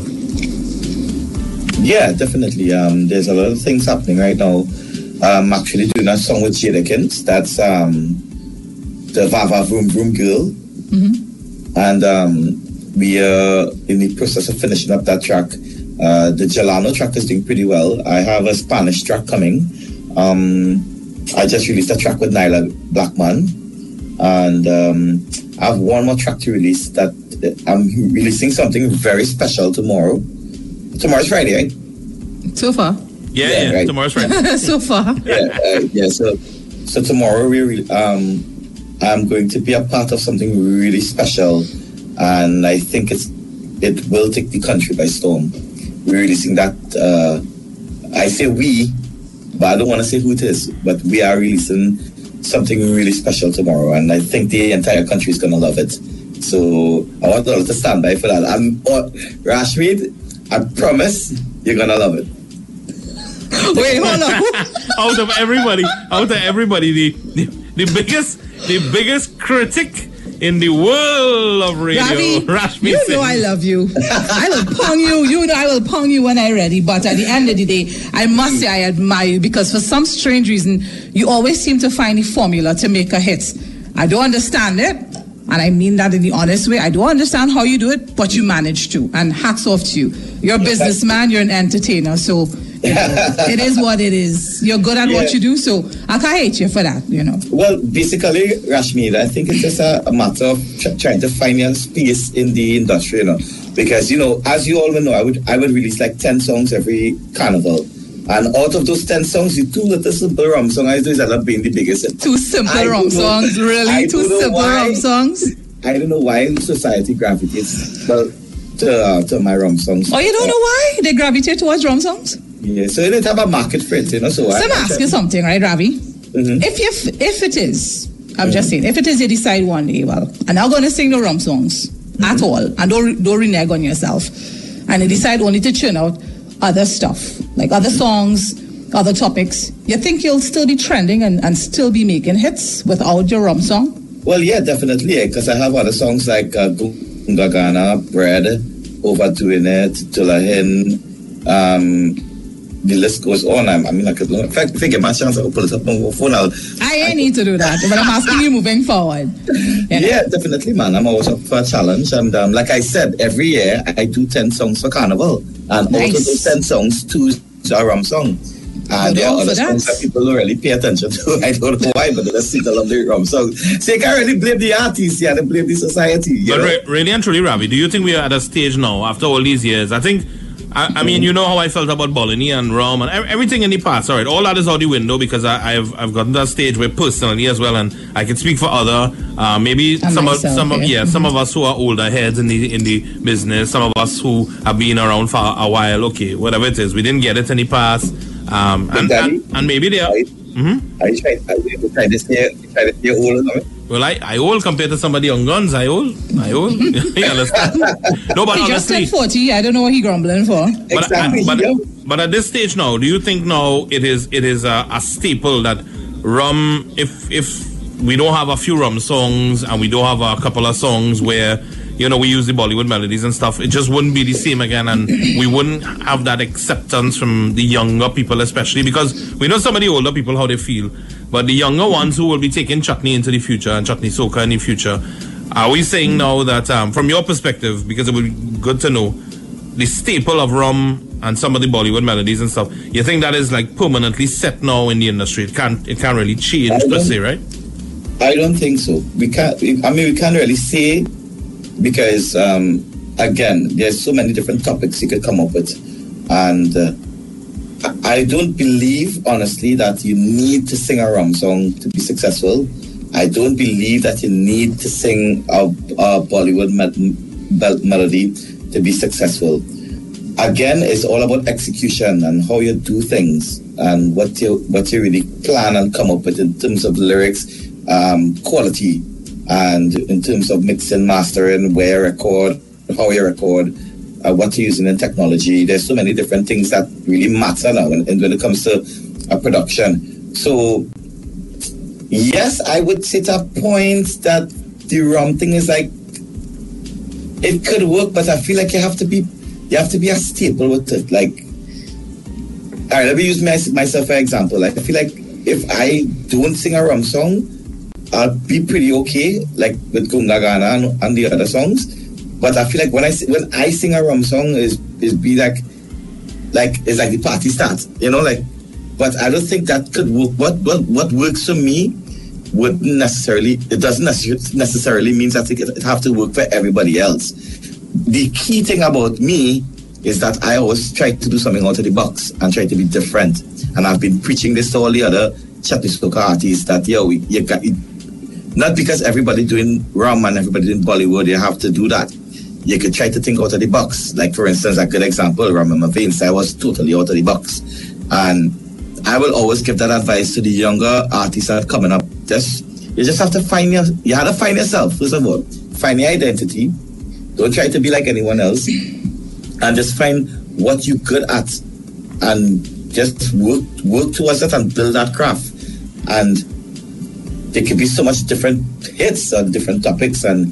Yeah, definitely. Um, there's a lot of things happening right now. I'm actually doing a song with Jadakins. That's um. the Vava Vroom Vroom Girl. Mm-hmm. And um, we are in the process of finishing up that track. Uh, the Gelano track is doing pretty well. I have a Spanish track coming. Um, I just released a track with Nyla Blackman. And um, I have one more track to release that I'm releasing something very special tomorrow. Tomorrow's Friday, right? So far. Yeah, yeah, yeah. Right. Tomorrow's Friday. So far. Yeah, uh, yeah. So, so tomorrow we re- um, I'm going to be a part of something really special, and I think it's it will take the country by storm. We're releasing that. Uh, I say we, but I don't want to say who it is. But we are releasing something really special tomorrow, and I think the entire country is going to love it. So I want all to stand by for that. I'm uh, Rashmid. I promise you're going to love it. Wait, hold on. out of everybody, out of everybody, the, the the biggest the biggest critic in the world of radio, Ravi, Rashmi you Singh. know I love you. I will pound you. You know I will pound you when I'm ready. But at the end of the day, I must say I admire you because for some strange reason, you always seem to find the formula to make a hit. I don't understand it. And I mean that in the honest way. I don't understand how you do it, but you manage to. And hats off to you. You're a businessman. You're an entertainer. So you know, it is what it is. You're good at yeah. what you do. So I can't hate you for that, you know. Well, basically, Rashmid, I think it's just a, a matter of tr- trying to find your space in the industry, you know. Because, you know, as you all know, I would I would release like ten songs every carnival. And out of those ten songs, the two little simple rum songs I do is end up being the biggest hit. Two simple I rum songs, really? I Two simple why, rum songs? I don't know why society gravitates well, to, uh, to my rum songs. Oh, you don't know why they gravitate towards rum songs? Yeah, so they don't have a market for it, you know. So, so I'm asking you something, right, Ravi? Mm-hmm. If, if if it is, I'm mm-hmm. just saying, if it is you decide one day, well, I'm not going to sing the rum songs mm-hmm. at all, and don't, don't renege on yourself, and you decide only to churn out other stuff, like other songs, other topics, you think you'll still be trending and, and still be making hits without your rum song? Well, yeah, definitely, because I have other songs like uh, Gunga Ghana, Bread, Overdoing It, Tulahin, um, the list goes on. I mean, I could figure my chance, I'll pull it up on my phone. I'll, I ain't need to do that, but I'm asking you moving forward. You know? Yeah, definitely, man. I'm always up for a challenge. And um, like I said, every year I do ten songs for Carnival. And nice. Out of those ten songs, two are rum songs. And there are other songs that people don't really pay attention to. I don't know why, but they just seem to love the rum songs. So you can't really blame the artists, yeah, they blame the society. But re- really and truly, Ravi, do you think we are at a stage now, after all these years? I think, I, I mean, you know how I felt about Bologna and rum and everything in the past. All right, all that is out the window because I, I've I've gotten to that stage where personally as well, and I can speak for other, uh, maybe and some myself, of some yeah. of yeah, some of us who are older heads in the in the business, some of us who have been around for a while. Okay, whatever it is, we didn't get it in the past. Um, and, Daddy, and, and maybe they are. Are you, mm-hmm. are you trying, are you trying to stay, trying to stay old or something? Well, I, I old compared to somebody on guns. I old. I old. You understand? No, but he honestly, just turned forty. I don't know what he grumbling for. But, exactly. but, yeah. but at this stage now, do you think now it is it is a, a staple that rum, if if we don't have a few rum songs and we don't have a couple of songs where, you know, we use the Bollywood melodies and stuff, it just wouldn't be the same again, and we wouldn't have that acceptance from the younger people, especially because we know some of the older people how they feel, but the younger ones who will be taking chutney into the future and chutney soca in the future, are we saying now that um, from your perspective, because it would be good to know, the staple of rum and some of the Bollywood melodies and stuff, you think that is like permanently set now in the industry? It can't it can't really change per se, right? I don't think so. We can't. I mean, we can't really say because um, again, there's so many different topics you could come up with, and uh, I don't believe honestly that you need to sing a rum song to be successful. I don't believe that you need to sing a, a Bollywood me- melody to be successful. Again, it's all about execution and how you do things and what you what you really plan and come up with in terms of lyrics, um, quality, and in terms of mixing, mastering, where you record, how you record, uh, what you're using in technology. There's so many different things that really matter now when, when it comes to a production. So, yes, I would say to a point that the rum thing is like, it could work, but I feel like you have to be you have to be a staple with it. Like, all right, let me use my, myself for example. Like, I feel like if I don't sing a rum song, I'll be pretty okay, like with Gunga Gana and, and the other songs. But I feel like when I when I sing a rum song, is is be like like it's like the party starts, you know, like. But I don't think that could work. What what what works for me wouldn't necessarily. It doesn't necessarily mean that it, it have to work for everybody else. The key thing about me is that I always try to do something out of the box and try to be different. And I've been preaching this to all the other Chutney Soca artists that, yo, we, you got, it, not because everybody doing rum and everybody doing Bollywood, you have to do that. You could try to think out of the box. Like, for instance, a good example, Rum in My Veins, I was totally out of the box. And I will always give that advice to the younger artists that are coming up. Just, you just have to find your, you have to find yourself, first of all. Find your identity. Don't try to be like anyone else, and just find what you're good at, and just work work towards it and build that craft. And there could be so much different hits on different topics. And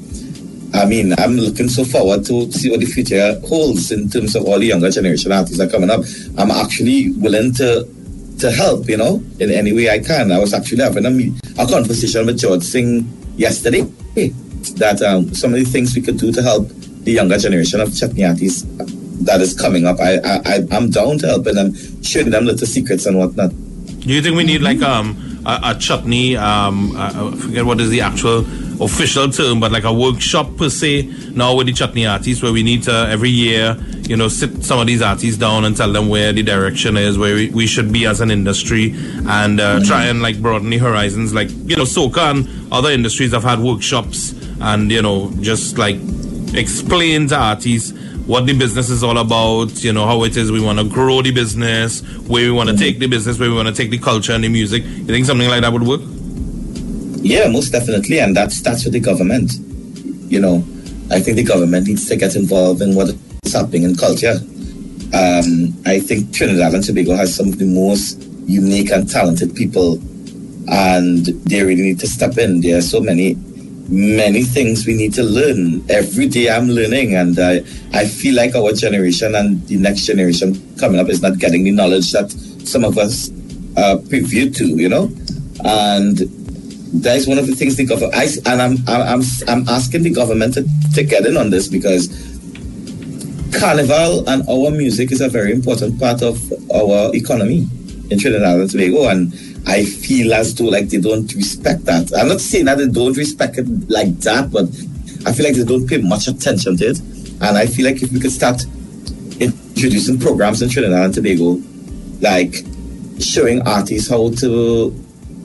I mean, I'm looking so forward to see what the future holds in terms of all the younger generation artists that are coming up. I'm actually willing to to help, you know, in any way I can. I was actually having a, a conversation with George Singh yesterday. That um, some of the things we could do to help the younger generation of Chutney artists that is coming up, I, I, I'm down to helping them, showing them little secrets and whatnot. Do you think we need like um a, a chutney, um I forget what is the actual official term, but like a workshop per se now with the Chutney artists, where we need to every year, you know, sit some of these artists down and tell them where the direction is, where we, we should be as an industry, and uh, mm-hmm. try and like broaden the horizons. Like, you know, soca and other industries have had workshops, and, you know, just like explain to artists what the business is all about, you know, how it is we want to grow the business, where we want to mm-hmm. take the business, where we want to take the culture and the music. You think something like that would work? Yeah, most definitely. And that starts with the government. You know, I think the government needs to get involved in what is happening in culture. Um, I think Trinidad and Tobago has some of the most unique and talented people, and they really need to step in. There are so many many things we need to learn. Every day I'm learning, and I, I feel like our generation and the next generation coming up is not getting the knowledge that some of us are privy to, you know. And that is one of the things the government, I, and I'm, I'm, I'm asking the government to, to get in on this, because Carnival and our music is a very important part of our economy in Trinidad and Tobago, and I feel as though like they don't respect that. I'm not saying that they don't respect it like that, but I feel like they don't pay much attention to it. And I feel like if we could start introducing programs in Trinidad and Tobago, like showing artists how to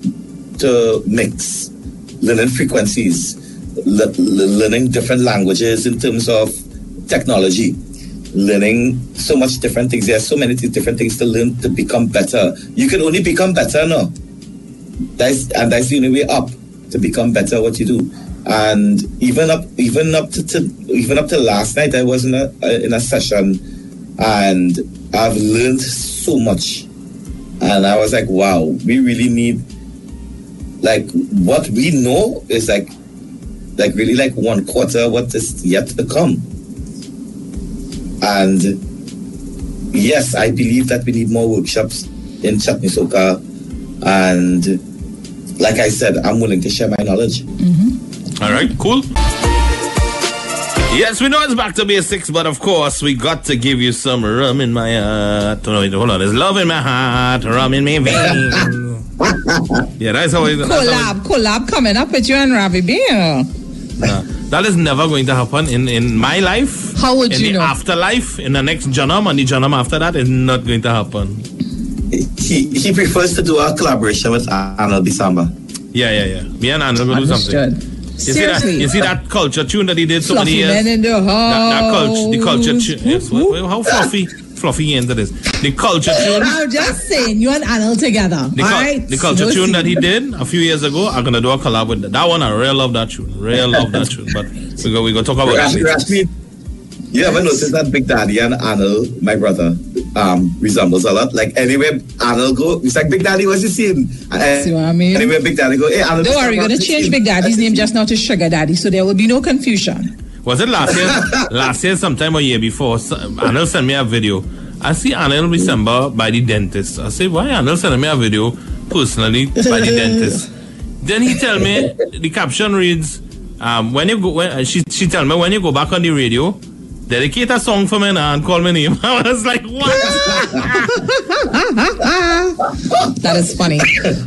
to mix, learning frequencies, le- learning different languages in terms of technology, learning so much different things. There's so many different things to learn to become better. You can only become better, no? That's, and that's the only way up, to become better at what you do. And even up, even up to, to even up to last night, I was in a in a session, and I've learned so much. And I was like, wow, we really need, like, what we know is like, like really like one quarter what is yet to come. And yes, I believe that we need more workshops in Chutney Soca. And like I said, I'm willing to share my knowledge. Mm-hmm. All right, cool. Yes, we know it's back to basics, but of course we got to give you some rum in my heart. Oh, no, wait, hold on, there's love in my heart, rum in my veins. Yeah, that's how it is. Collab, collab coming up with you and Ravi B. Uh, that is never going to happen in, in my life. How would in you the know? afterlife, in the next janam, and the janam after that is not going to happen. He he prefers to do a collaboration with Arnold Bisamba. Yeah, yeah, yeah. Me and Anna will do something. Understood. You see, that, Seriously. you see that culture tune that he did so many Fluffy years? men in the house. That, that culture, the culture tune. Yes, well, well, how fluffy, fluffy into this? The culture tune. I'm just saying, you and Anil together. The, all cul- right? the culture No tune that he scene. did a few years ago, I'm gonna do a collab with that. That one. I really love that tune. Really love that tune. But we go, we go talk about that later. Rashmi, you ever noticed that Big Daddy and Arnold, my brother, um, resembles a lot? Like anywhere Arnold go, it's like Big Daddy, what's he saying? See what I mean? Anywhere Big Daddy go, hey Arnold. Don't worry, we're going to what's he change saying? Big Daddy's name just now to Sugar Daddy, so there will be no confusion. Was it last year? Last year, sometime or year before, so- Anil sent me a video. I see Anil December by the dentist. I say, why Anil sending me a video personally by the dentist? Then he tell me the caption reads, um, when you go, when uh, she she tell me when you go back on the radio, dedicate a song for me now and call my name. I was like, what? That is funny.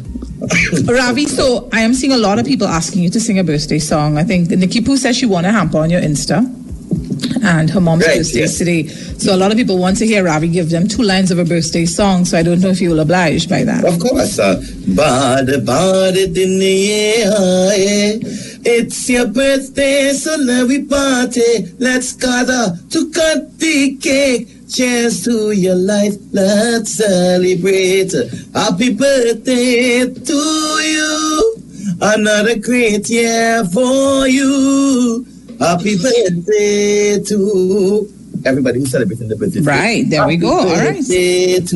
Ravi, so I am seeing a lot of people asking you to sing a birthday song. I think Nikki Poo says she won a hamper on your Insta. And her mom's Right, birthday is yes. today. So a lot of people want to hear Ravi give them two lines of a birthday song. So I don't know if you will oblige by that. Of course, uh, Bad, bad in the air. It's your birthday, so now we party. Let's gather to cut the cake. Cheers to your life, let's celebrate. Happy birthday to you. Another great year for you. Happy birthday to everybody who's celebrating the birthday. Right, there we go. All right. Birthday to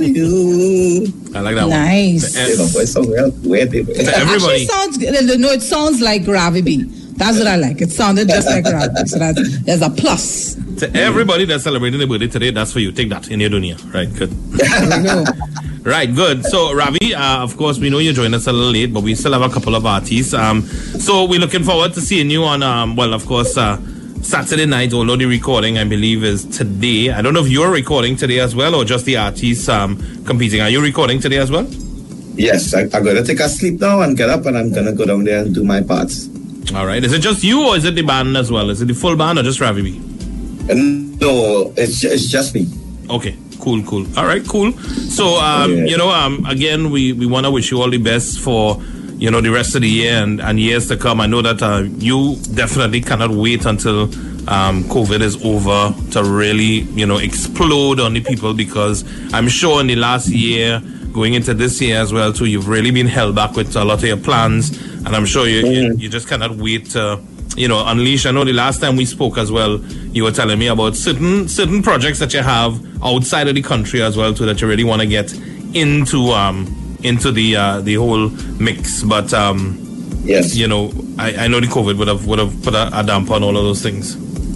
you. I like that Nice. one. You know, boy, somewhere where they were. To Actually everybody. sounds no, it sounds like Ravi B. That's what I like. It sounded just like Ravi. So that's there's a plus. To everybody that's celebrating the birthday today, that's for you. Take that in your dunya. Right, good. There we go. Right, good. So, Ravi, uh, of course, we know you joined us a little late, but we still have a couple of artists. Um, so, we're looking forward to seeing you on, um, well, of course, uh, Saturday night, although the recording, I believe, is today. I don't know if you're recording today as well or just the artists um, competing. Are you recording today as well? Yes, I, I'm going to take a sleep now and get up, and I'm going to go down there and do my parts. All right. Is it just you or is it the band as well? Is it the full band or just Ravi B? And no, it's, ju- it's just me. Okay, cool, cool. All right, cool. So, um, Yeah. you know, um, again, we, we want to wish you all the best for, you know, the rest of the year and, and years to come. I know that uh, you definitely cannot wait until um, COVID is over to really, you know, explode on the people, because I'm sure in the last year, going into this year as well, too, you've really been held back with a lot of your plans. And I'm sure you, you, you just cannot wait to, you know, unleash. I know the last time we spoke as well, you were telling me about certain certain projects that you have outside of the country as well, too, that you really want to get into um into the uh, the whole mix. But um, Yes. you know, I, I know the COVID would have would have put a, a damper on all of those things.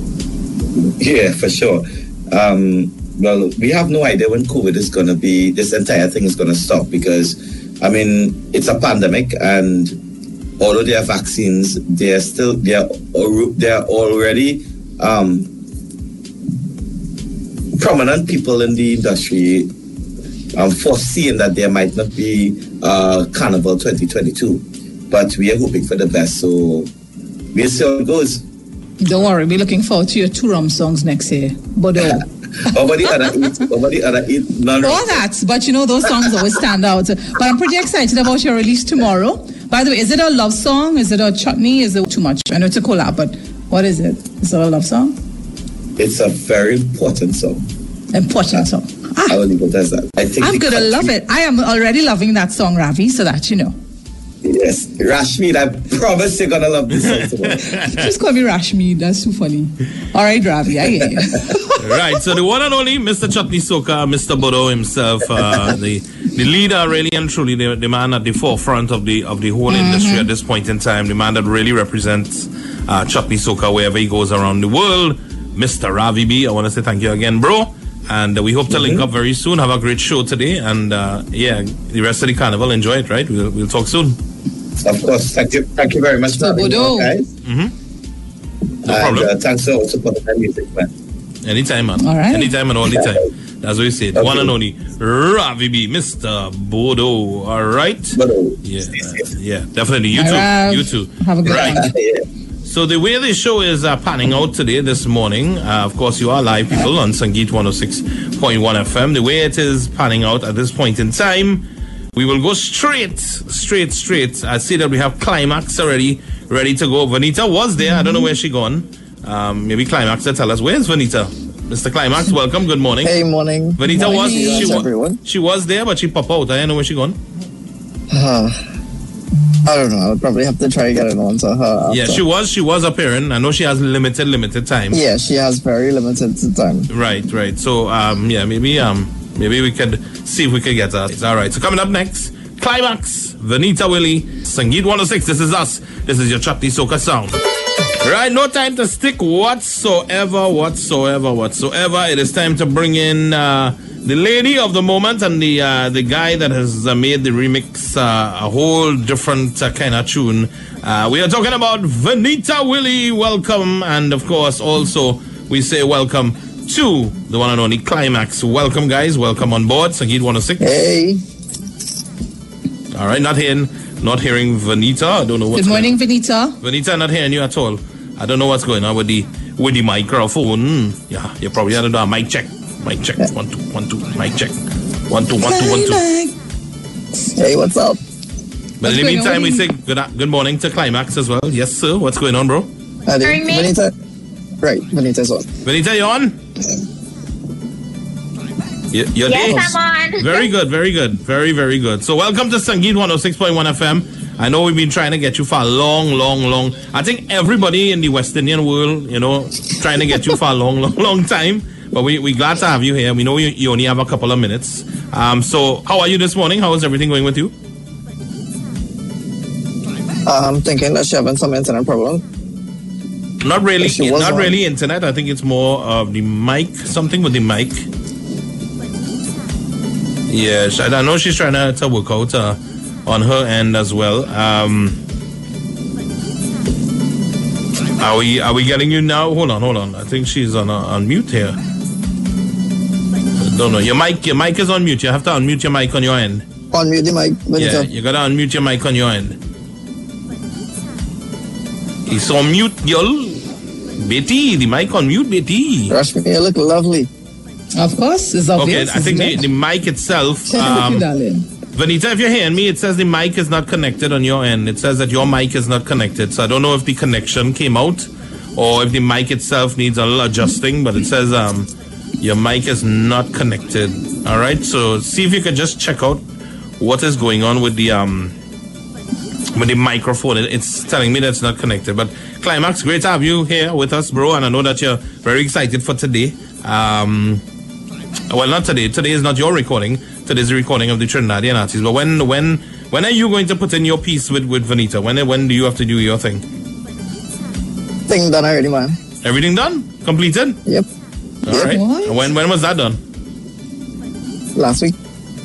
Yeah, for sure. Um, well, we have no idea when COVID is going to be, this entire thing is going to stop, because, I mean, it's a pandemic, and although there are vaccines, they are still, they are, al- they are already um, prominent people in the industry um, foreseeing that there might not be uh, Carnival twenty twenty-two. But we are hoping for the best, so we'll see how it goes. Don't worry, we're looking forward to your two rum songs next year. Bodo. Over the other eight, over the other eight, none All that, but you know, those songs always stand out. But I'm pretty excited about your release tomorrow. By the way, is it a love song? Is it a chutney? Is it too much? I know it's a collab, but what is it? Is it a love song? It's a very important song. Important song. I Ah, will leave it as that. I think I'm the gonna country- love it. I am already loving that song, Ravi, so that you know. Yes, Rashmi, I promise you're gonna love this song tomorrow. Just call me Rashmi. That's too funny. All right, Ravi, I hear you. Right, so the one and only Mister Chutney Soka, Mister Bodo himself, uh, the the leader, really and truly, the, the man at the forefront of the of the whole industry at this point in time, the man that really represents uh, Chutney Soka wherever he goes around the world, Mister Ravi B. I want to say thank you again, bro. And uh, we hope to link up very soon. Have a great show today, and uh, yeah, the rest of the carnival, enjoy it. Right, we'll we'll talk soon. Of course, thank you, thank you very much for having me Bodo. on, guys. No and, problem. Uh, thanks for also putting my music, man. Anytime, man. All right. Anytime and all the time. That's what we say. The Okay. one and only Ravi B, Mister Bodo. All right. But, uh, Yeah, uh, yeah, definitely. You All too. right. You too. Have a good Right. one. yeah. So the way the show is uh, panning out today, this morning, uh, of course, you are live, people, on Sangeet one oh six point one F M. The way it is panning out at this point in time, we will go straight, straight, straight. I see that we have Climax already ready to go. Vanita was there. I don't know where she gone. Um, maybe Climax will tell us. Where's Vanita? Mister Climax, welcome. Good morning. Hey, morning. Vanita morning. was she, Yes, wa- everyone. she was there, but she pop out. I don't know where she gone. Uh, I don't know. I'll probably have to try to get it on to her. After. Yeah, she was. She was appearing. I know she has limited, limited time. Yeah, she has very limited time. Right, right. So, um, yeah, maybe, um, maybe we could see if we could get her. It's all right. So coming up next, Climax, Vanita Willie, Sangeet one oh six. This is us. This is your Chutney Soca sound. Right, no time to stick whatsoever, whatsoever, whatsoever. It is time to bring in uh, the lady of the moment and the uh, the guy that has uh, made the remix uh, a whole different uh, kind of tune. Uh, we are talking about Vanita Willie. Welcome, and of course, also we say welcome to the one and only Climax. Welcome, guys. Welcome on board. Sangeet one oh six. Hey. All right, not hearing, not hearing Vanita. I don't know what's Good morning, going Vanita. on. Vanita, not hearing you at all. I don't know what's going on with the with the microphone. Yeah, you probably had to do a mic check. Mic check. One two one two. Mic check. One two one two one two. Hey, what's up? But in the going meantime, on? we say good good morning to Climax as well. Yes, sir. What's going on, bro? Are they- Hearing me? Vanita? Right, Vanita's on. Vanita, you on? You, you're Yes, there? I'm on. Very good, very good, very, very good. So welcome to Sangeet one oh six point one F M. I know we've been trying to get you for a long, long, long. I think everybody in the West Indian world, you know, trying to get you for a long, long, long time. But we we glad to have you here. We know you, you only have a couple of minutes. Um, so how are you this morning? How is everything going with you? Uh, I'm thinking that she's having some internet problem. Not really, She was not on. really internet. I think it's more of the mic, something with the mic. Yeah, she- I know she's trying to, to work out uh, on her end as well. Um, are we are we getting you now? Hold on, hold on. I think she's on uh, on mute here. I don't know. Your mic, your mic is on mute. You have to unmute your mic on your end. Unmute the mic, Yeah, Vanita. you gotta unmute your mic on your end. It's on mute, girl. Betty, the mic on mute, Betty. Rush me, you look lovely. Of course, it's Okay, obvious. I think the, isn't the mic itself, it? um, darling. Vanita, if you're hearing me, it says the mic is not connected on your end. It says that your mic is not connected. So I don't know if the connection came out or if the mic itself needs a little adjusting, but it says um, your mic is not connected. All right, so see if you could just check out what is going on with the um, with the microphone. It, it's telling me that it's not connected. But Climax, great to have you here with us, bro, and I know that you're very excited for today. Um, well, not today. Today is not your recording. Today's the recording of the Trinidadian artists. But when, when, when are you going to put in your piece with, with Vanita? When, when do you have to do your thing? Thing done already, man. Everything done? Completed? Yep. All right. What? And When, when was that done? Last week.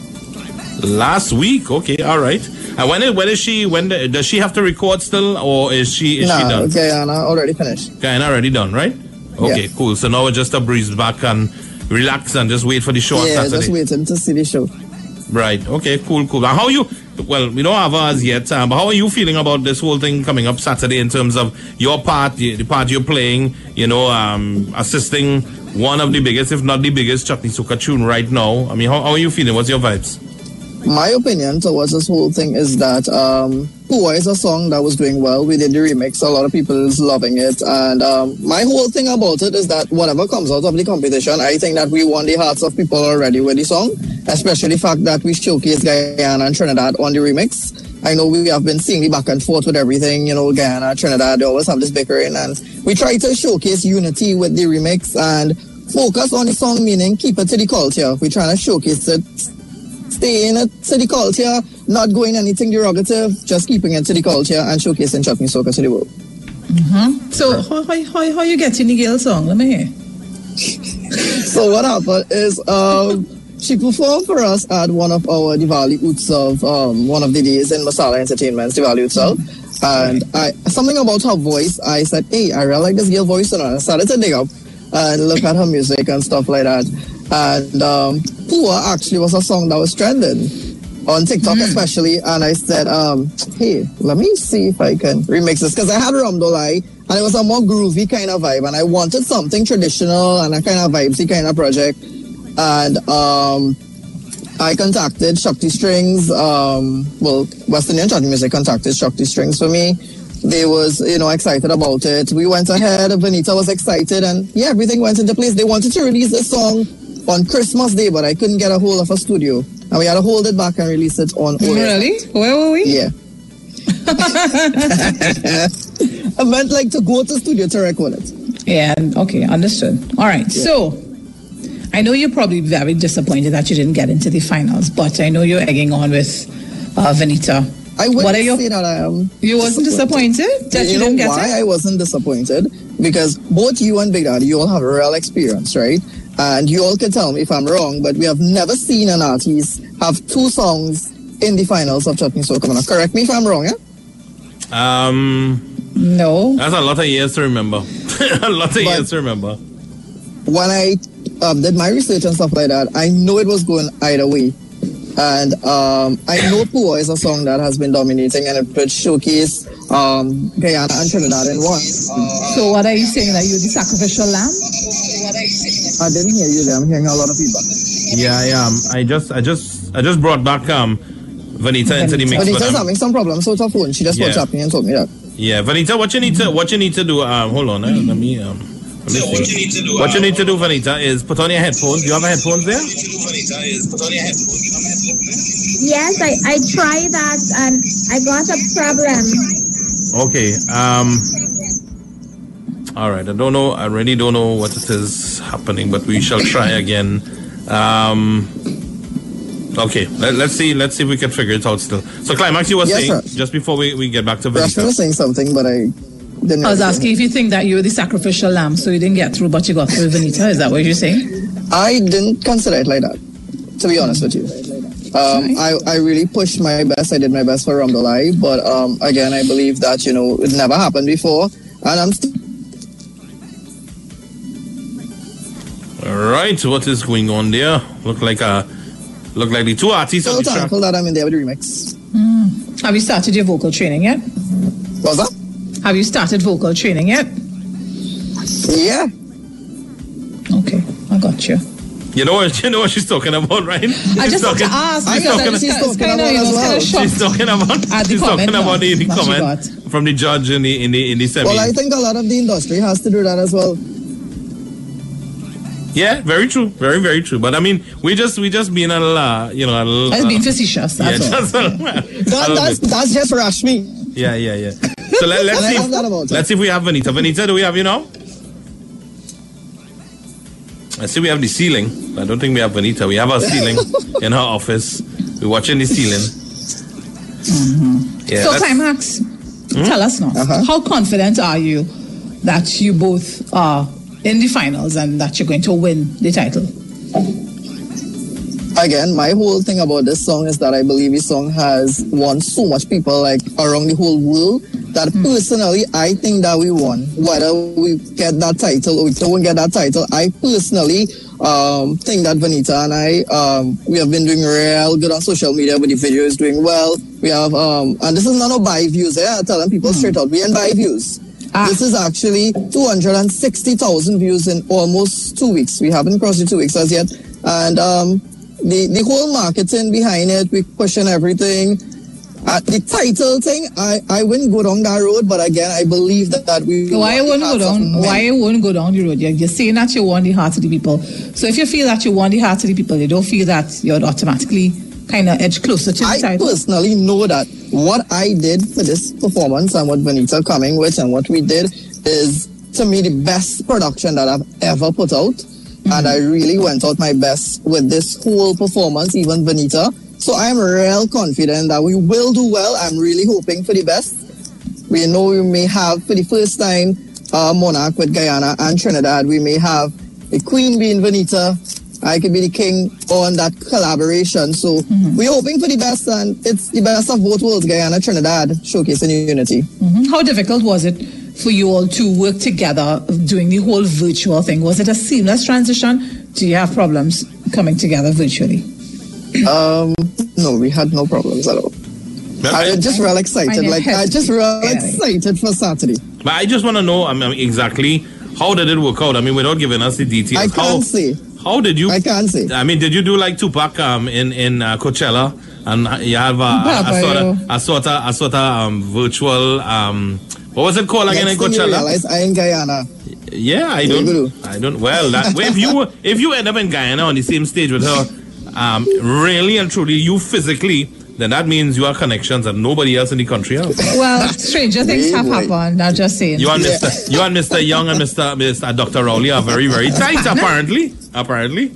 Last week. Okay. All right. And when, is- when is she? When the, does she have to record still, or is she is she Nah, done? Guyana already finished. Guyana already done, right? Okay, Yeah. cool. So now we're just a breeze back and relax and just wait for the show on Yeah, Saturday. just waiting to see the show. Right. Okay. Cool. Cool. And how you? Well, we don't have ours yet, um, but how are you feeling about this whole thing coming up Saturday in terms of your part, the, the part you're playing? You know, um, assisting one of the biggest, if not the biggest, Chutney Soca tune right now. I mean, how, how are you feeling? What's your vibes? My opinion towards this whole thing is that um, Pua is a song that was doing well. We did the remix. A lot of people is loving it. And um, my whole thing about it is that whatever comes out of the competition, I think that we won the hearts of people already with the song, especially the fact that we showcased Guyana and Trinidad on the remix. I know we have been seeing the back and forth with everything, you know, Guyana, Trinidad, they always have this bickering. And we try to showcase unity with the remix and focus on the song, meaning keep it to the culture. We're trying to showcase it, stay in it to the culture, not going anything derogative, just keeping it to the culture and showcasing Chutney Soca to the world. So how, how, how, how you getting the girl song? Let me hear. So what happened is um, she performed for us at one of our Diwali Utsav, um, one of the days in Masala Entertainment's Diwali Utsav. And I something about her voice, I said, hey, I really like this girl voice. And I started to dig up and look at her music and stuff like that. And um, Poor actually was a song that was trending on TikTok, mm. especially. And I said, um, hey, let me see if I can remix this. Because I had Ramdolai, and it was a more groovy kind of vibe. And I wanted something traditional and a kind of vibesy kind of project. And um, I contacted Shakti Strings. Um, well, West Indian Chant Music contacted Shakti Strings for me. They was, you know, excited about it. We went ahead. Vanita was excited, and yeah, everything went into place. They wanted to release this song on Christmas Day, but I couldn't get a hold of a studio, and we had to hold it back and release it on. O S. Really? Where were we? Yeah. I meant like to go to the studio to record it. Yeah. Okay. Understood. All right. Yeah. So. I know you're probably very disappointed that you didn't get into the finals, but I know you're egging on with uh, Vanita. I wouldn't what are your, say that I am. You wasn't disappointed, disappointed that you, you didn't know get why it? I wasn't disappointed? Because both you and Big Daddy, you all have a real experience, right? And you all can tell me if I'm wrong, but we have never seen an artist have two songs in the finals of Chutney Soca. Now, correct me if I'm wrong, eh? Um, no. That's a lot of years to remember. a lot of but years to remember. When I Um, did my research and stuff like that, I know it was going either way. And um, I know Poor is a song that has been dominating, and it would showcase um, Guyana and Trinidad in one. So what are you saying, that you're the sacrificial lamb? I didn't hear you there. I'm hearing a lot of feedback. Yeah, I am. I just, I just, I just brought back um, Vanita into the mix. Vanita's having some problems with her phone. She just yeah. WhatsApped me and told me that. Yeah, Vanita, what you need to, what you need to do? Um, hold on, eh? let me. Um, So what you need to do, what you need to do, Vanita, is put on your headphones. Do you have headphones there? Yes, I, I tried that and I got a problem. Okay. Um. All right. I don't know. I really don't know what it is happening, but we shall try again. Um. Okay. Let, let's see. Let's see if we can figure it out still. So, Climax, you were yes, saying sir. just before we, we get back to Vanita. I was saying something, but I. I was asking if you think that you were the sacrificial lamb, so you didn't get through, but you got through Vanita. Is that what you're saying? I didn't consider it like that, to be honest with you. Um, I, I really pushed my best. I did my best for Ramdolai, but um, again, I believe that, you know, it never happened before, and I'm still. All right, what is going on there? Look like uh, look like the two artists. Still thankful that I'm in there with the remix. Mm. Have you started your vocal training yet? What's that? Have you started vocal training yet? Yeah. Okay, I got you. You know what? You know what she's talking about, right? She's I just want to ask. She's talking, she's talking kind of, about, as well. She's talking about. She's talking about the, the comment from the judge in the in the in the semi. Well, I think a lot of the industry has to do that as well. Yeah, very true, very very true. But I mean, we just we just being a little, uh, you know, a little. That's uh, being facetious. That's yeah, all. Just a, that, that's that's just Rashmi. Yeah, yeah, yeah. So let, let's see. If, let's see if we have Vanita. Vanita, do we have you now? I see we have the ceiling. I don't think we have Vanita. We have our ceiling in her office. We're watching the ceiling. Mm-hmm. Yeah, so, Climax, mm-hmm. tell us now. Uh-huh. How confident are you that you both are in the finals and that you're going to win the title? Again, my whole thing about this song is that I believe this song has won so much people like around the whole world that mm. personally I think that we won. Whether we get that title or we don't get that title, I personally um, think that Vanita and I, um, we have been doing real good on social media with the videos doing well. We have, um, and this is not a buy views, eh? I'm telling people mm. straight out, we ain't buy views. Ah. This is actually two hundred sixty thousand views in almost two weeks. We haven't crossed the two weeks as yet. And um, the, the whole marketing behind it, we question everything. Uh, the title thing, I, I wouldn't go down that road, but again, I believe that, that we... Why wouldn't go down? Why you wouldn't go down the road? You're, you're saying that you want the heart of the people. So if you feel that you want the heart of the people, you don't feel that you'd automatically kind of edge closer to the I title? I personally know that what I did for this performance and what Vanita coming with and what we did is, to me, the best production that I've ever put out. Mm-hmm. And I really went out my best with this whole performance, even Vanita. So I'm real confident that we will do well. I'm really hoping for the best. We know we may have, for the first time, uh, Monarch with Guyana and Trinidad. We may have a queen being Vanita, I could be the king on that collaboration. So Mm-hmm. we're hoping for the best, and it's the best of both worlds, Guyana, Trinidad, showcasing unity. Mhm. How difficult was it for you all to work together doing the whole virtual thing? Was it a seamless transition? Do you have problems coming together virtually? Um, no, we had no problems at all. I was just real excited. I Like, I just real Yeah. excited for Saturday. But I just want to know, I mean, exactly how did it work out? I mean, without giving us the details. I can't how, say. How did you? I can't say. I mean, did you do like Tupac um, in in uh, Coachella, and uh, you have uh, a, a sort of a sort of a sort of um, virtual um, what was it called again in Next thing you Coachella? realize, I in Guyana. Yeah, I Yeah, don't. you I don't. Well, that, well, if you if you end up in Guyana on the same stage with her, um, really and truly, you physically, then that means you have connections that nobody else in the country has. Well, stranger things have happened. I'm just saying. You and Mister You and Mister Young and Mister Mister Doctor Rowley are very very tight. Apparently, apparently.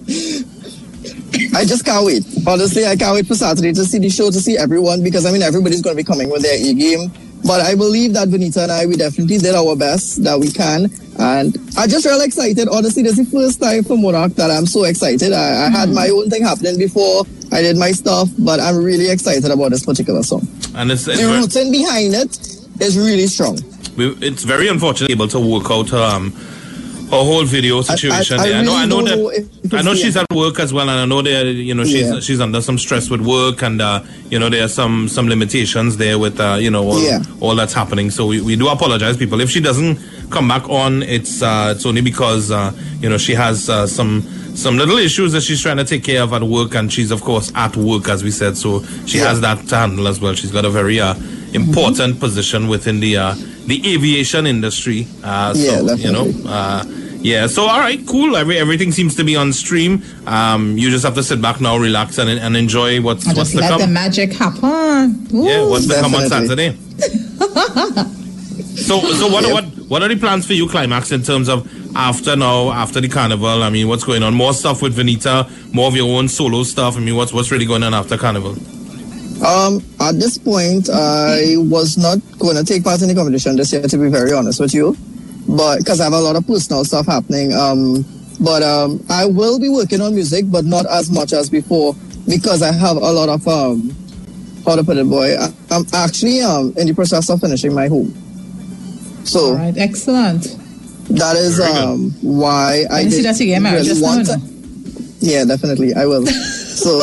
I just can't wait. Honestly, I can't wait for Saturday to see the show, to see everyone, because I mean, everybody's going to be coming with their A game. But I believe that Vanita and I, we definitely did our best that we can. And I'm just really excited. Honestly, this is the first time for Monarch that I'm so excited. I, I had my own thing happening before. I did my stuff, but I'm really excited about this particular song. And it's, it's The very, rooting behind it is really strong. we- it's very unfortunate able to work out um her whole video situation. I- I there. I know, I really know don't that. know if it's I know she's the- at work as well, and I know that you know she's Yeah. she's under some stress with work, and uh, you know there are some some limitations there with uh, you know all, Yeah. all that's happening. So we, we do apologize, people. If she doesn't come back on, it's uh, it's only because uh, you know she has uh, some some little issues that she's trying to take care of at work, and she's of course at work, as we said. So she Yeah. has that to handle as well. She's got a very uh, important Mm-hmm. position within the uh, the aviation industry. Uh, so, Yeah, you know. definitely. Uh, yeah, so all right, cool. Every, everything seems to be on stream. Um, you just have to sit back now, relax, and, and enjoy what's And what's just to let the come. magic happen. Ooh. Yeah, what's to come on Definitely. Saturday. so, so what Yep. what what are the plans for you, Climax, in terms of after now, after the carnival? I mean, what's going on? More stuff with Vanita, more of your own solo stuff. I mean, what's what's really going on after carnival? Um, at this point, I was not going to take part in the competition this year, to be very honest with you, but because I have a lot of personal stuff happening. Um, but um, I will be working on music, but not as much as before, because I have a lot of um, how to put it, boy. I, I'm actually um in the process of finishing my home, so All right, excellent. that is Very good. um why I Let me see did that you get married really just now, want no? to- Yeah, definitely, I will. So.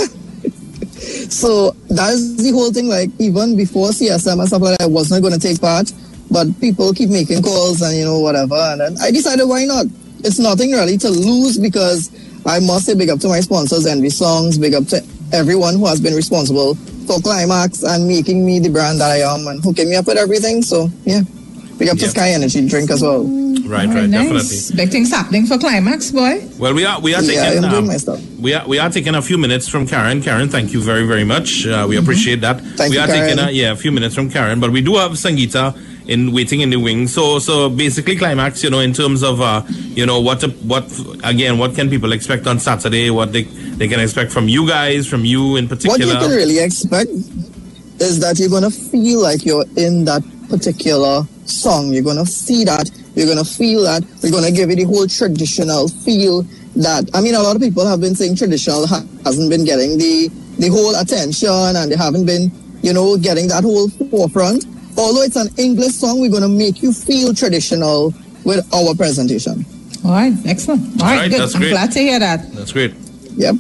So that is the whole thing. Like, even before C S M and stuff like that, I was not going to take part, but people keep making calls and you know whatever, and then I decided why not. It's nothing really to lose, because I must say big up to my sponsors, Envy Songs, big up to everyone who has been responsible for Climax and making me the brand that I am and hooking me up with everything. So yeah, big up to Yep. Sky Energy Drink as well. Right, All right, nice. definitely. Big things happening for Climax, boy. Well, we are we are Yeah, taking I'm doing um, my stuff. we are we are taking a few minutes from Karen. Karen, thank you very very much. Uh, we appreciate that. Thank we you, are taking Karen. a, yeah a few minutes from Karen, but we do have Sangeeta in waiting in the wing. So so basically, Climax, you know, in terms of uh, you know what what again, what can people expect on Saturday? What they they can expect from you guys, from you in What particular. you can really expect is that you're going to feel like you're in that particular song. You're going to see that. You're going to feel that. We're going to give you the whole traditional feel that, I mean, a lot of people have been saying traditional ha- hasn't been getting the, the whole attention, and they haven't been, you know, getting that whole forefront. Although it's an English song, we're going to make you feel traditional with our presentation. All right, excellent. All right, right, good. that's I'm great. glad to hear that. That's great. Yep.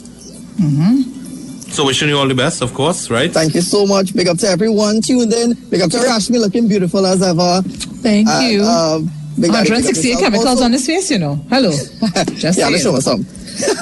So wishing you all the best, of course, right? Thank you so much. Big up to everyone tuned in. Big up to Rashmi, looking beautiful as ever. Thank And, you. uh, big up- one hundred sixty-eight big up yourself. chemicals Also- on his face, you know. Hello. Just Yeah, saying. let's show us some.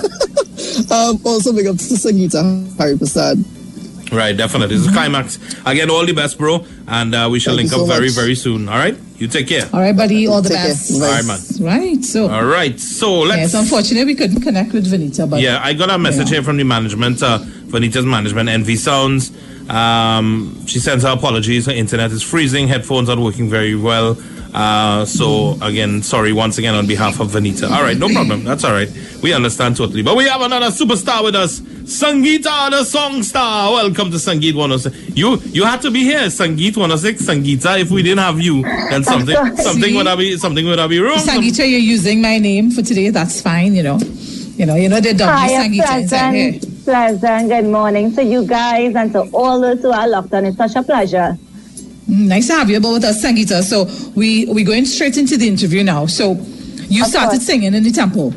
um, also, big up to Sangeeta Hari Prasad. Right, definitely. This is Climax. Again, all the best, bro, and uh, we shall Thank link you up so very much. very soon. All right, you take care. All right, buddy. All the Take care. best. Bye. All right, man. Right. So, All right, so yeah, let's. it's unfortunate we couldn't connect with Vanita, but Yeah, I got a message Yeah. here from the management, uh, Vanita's management, Envy Sounds. Um, she sends her apologies. Her internet is freezing. Headphones are working very well. Uh, so again, sorry once again on behalf of Vanita. All right, no problem. That's all right. We understand totally. But we have another superstar with us, Sangeeta, the song star. Welcome to Sangeet one oh six. You you had to be here, Sangeet one oh six, Sangeeta. If we didn't have you, then something something would have be something would have be wrong. Sangeeta, you're using my name for today. That's fine, you know. You know, you know they dub Hi, you a Sangeeta inside here. pleasant, pleasant good morning to you guys and to all those who are locked on. It's such a pleasure. Mm, nice to have you about with us, Sangeeta. So we we going straight into the interview now. So you Of started course. singing in the temple.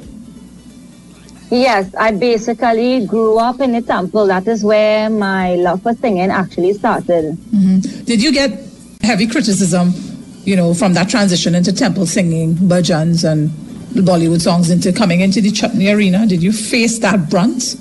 Yes, I basically grew up in the temple. That is where my love for singing actually started. hmm Did you get heavy criticism, you know, from that transition into temple singing, bhajans and Bollywood songs into coming into the chutney arena? Did you face that brunt?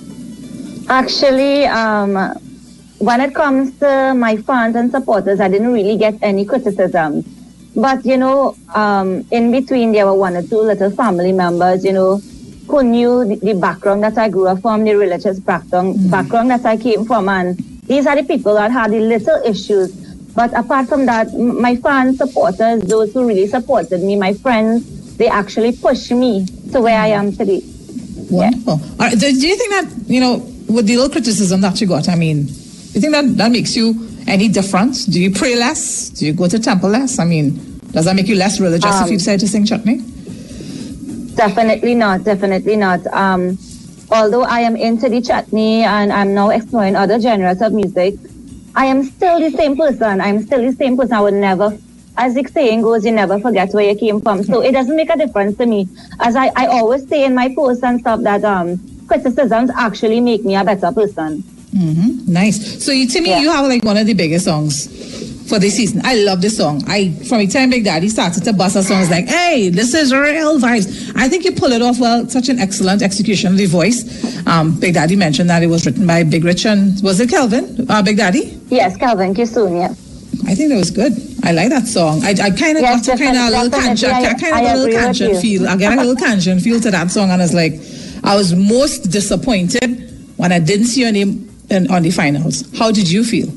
Actually, um, when it comes to my fans and supporters, I didn't really get any criticism. But, you know, um, in between, there were one or two little family members, you know, who knew the, the background that I grew up from, the religious background, mm. background that I came from. And these are the people that had the little issues. But apart from that, m- my fans, supporters, those who really supported me, my friends, they actually pushed me to where I am today. Wonderful. All right, do, do you think that, you know, with the little criticism that you got, I mean, do you think that that makes you any different? Do you pray less? Do you go to temple less? I mean, does that make you less religious Um, if you decide to sing chutney? Definitely not, definitely not. Um, although I am into the chutney and I'm now exploring other genres of music, I am still the same person. I'm still the same person. I would never, as the saying goes, you never forget where you came from. So it doesn't make a difference to me. As I, I always say in my posts and stuff that um, criticisms actually make me a better person. Mm-hmm. Nice. So you, to me, Yeah. you have like one of the biggest songs for this season. I love this song. I from the time Big Daddy started to bust a song, I was like, hey, this is real vibes. I think you pull it off well. Such an excellent execution of the voice. Um, Big Daddy mentioned that it was written by Big Rich and was it Kelvin? Uh, Big Daddy? Yes, Calvin Kisoon, yes. I think that was good. I like that song. I, I kind of Yes, got a kind of a little definitely. Kanjan, I- kind of I a little agree with Kanjan you. feel. I got a little Kanjan feel to that song, and I was like, I was most disappointed when I didn't see your name in, on the finals. How did you feel?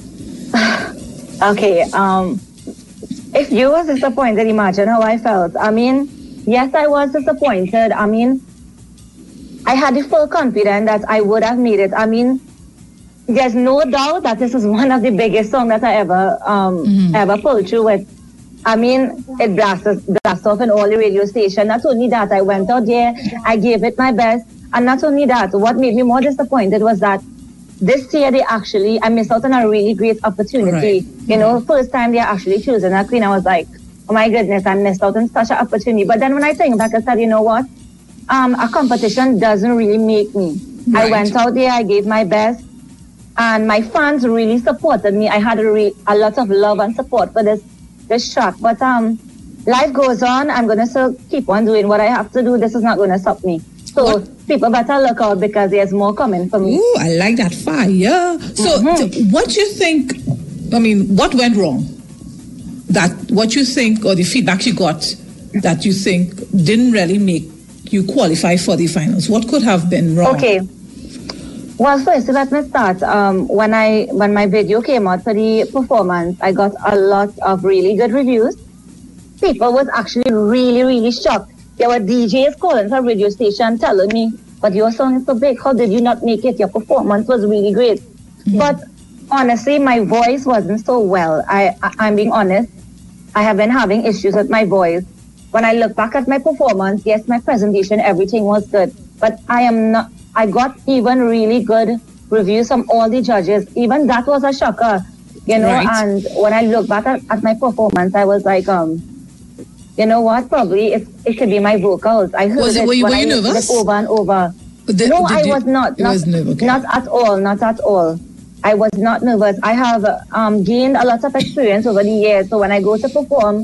Okay, um, if you was disappointed, imagine how I felt. I mean, yes, I was disappointed. I mean, I had the full confidence that I would have made it. I mean, there's no doubt that this is one of the biggest songs that I ever um, Mm-hmm. ever pulled through with. I mean, it blasted, blasted off in all the radio stations. Not only that, I went out there, I gave it my best. And not only that, what made me more disappointed was that this year they actually, I missed out on a really great opportunity. Right. You know, first time they're actually choosing a queen, I was like, oh my goodness, I missed out on such an opportunity. But then when I think back, I said, you know what? Um, a competition doesn't really make me. Right. I went out there, I gave my best. And my fans really supported me. I had a, re- a lot of love and support for this this shot. But um, life goes on. I'm going to still keep on doing what I have to do. This is not going to stop me. So What? people better look out because there's more coming for me. Ooh, I like that fire. So, Mhm. so what do you think, I mean, what went wrong? That what you think, or the feedback you got, that you think didn't really make you qualify for the finals? What could have been wrong? Okay. Well, first, let me start. Um, when I when my video came out for the performance, I got a lot of really good reviews. People was actually really, really shocked. There were D Js calling from radio station telling me, but your song is so big, how did you not make it? Your performance was really great. Mm-hmm. But honestly, my voice wasn't so well. I, I I'm being honest. I have been having issues with my voice. When I look back at my performance, yes, my presentation, everything was good. But I am not, I got even really good reviews from all the judges. Even that was a shocker, you know. Right. And when I look back at, at my performance, I was like, um, you know what? Probably it, it could be my vocals. I heard Was it- it were you- when were I you listened nervous? over and over. Did- no, did I you- was not. it Not, was nerve- okay. not at all. Not at all. I was not nervous. I have um, gained a lot of experience over the years. So when I go to perform,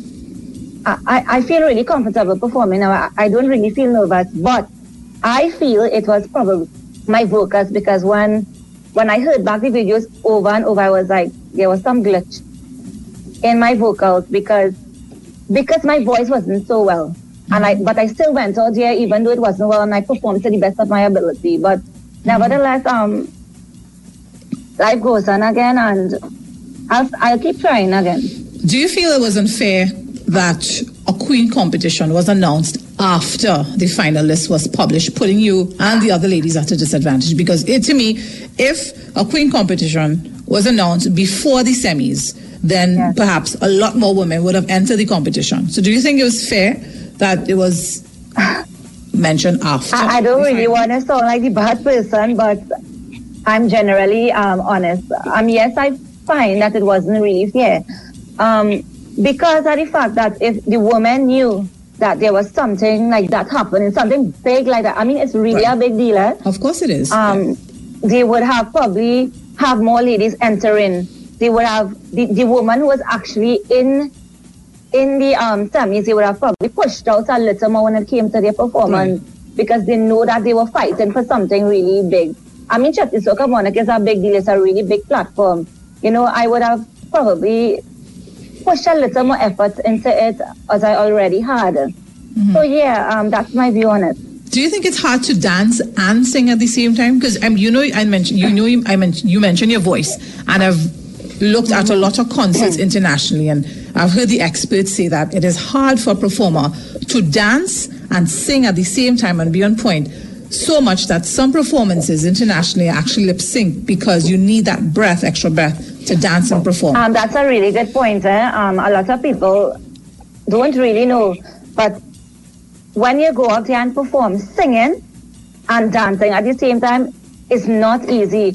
I, I, I feel really comfortable performing. Now, I, I don't really feel nervous, but I feel it was probably my vocals because when when I heard back the videos over and over, I was like, there was some glitch in my vocals because because my voice wasn't so well. And I but I still went out there even though it wasn't well, and I performed to the best of my ability. But nevertheless, um, life goes on again, and I'll I'll keep trying again. Do you feel it was unfair that a queen competition was announced after the final list was published, putting you and the other ladies at a disadvantage? Because it, to me, if a queen competition was announced before the semis, then Yes. perhaps a lot more women would have entered the competition. So do you think it was fair that it was mention after. I, I don't really want to sound like the bad person, but I'm generally um, honest. Um, yes, I find that it wasn't really fair. Um, because of the fact that if the woman knew that there was something like that happening, something big like that, I mean, it's really right. a big deal. Eh? Of course it is. Um, yeah. They would have probably have more ladies entering. They would have, the, the woman who was actually in in the um, semis, they would have probably pushed out a little more when it came to their performance right. because they know that they were fighting for something really big. I mean, Chetty Soca Monarch is a big deal. It's a really big platform. You know, I would have probably pushed a little more effort into it as I already had. Mm-hmm. So, yeah, um, that's my view on it. Do you think it's hard to dance and sing at the same time? Because um, you know, I mentioned you know, I mentioned you mentioned your voice, and I've looked at a lot of concerts internationally, and I've heard the experts say that it is hard for a performer to dance and sing at the same time and be on point. So much that some performances internationally actually lip sync because you need that breath, extra breath, to dance and perform. Um, that's a really good point. Eh? Um, a lot of people don't really know, but when you go out there and perform, singing and dancing at the same time is not easy.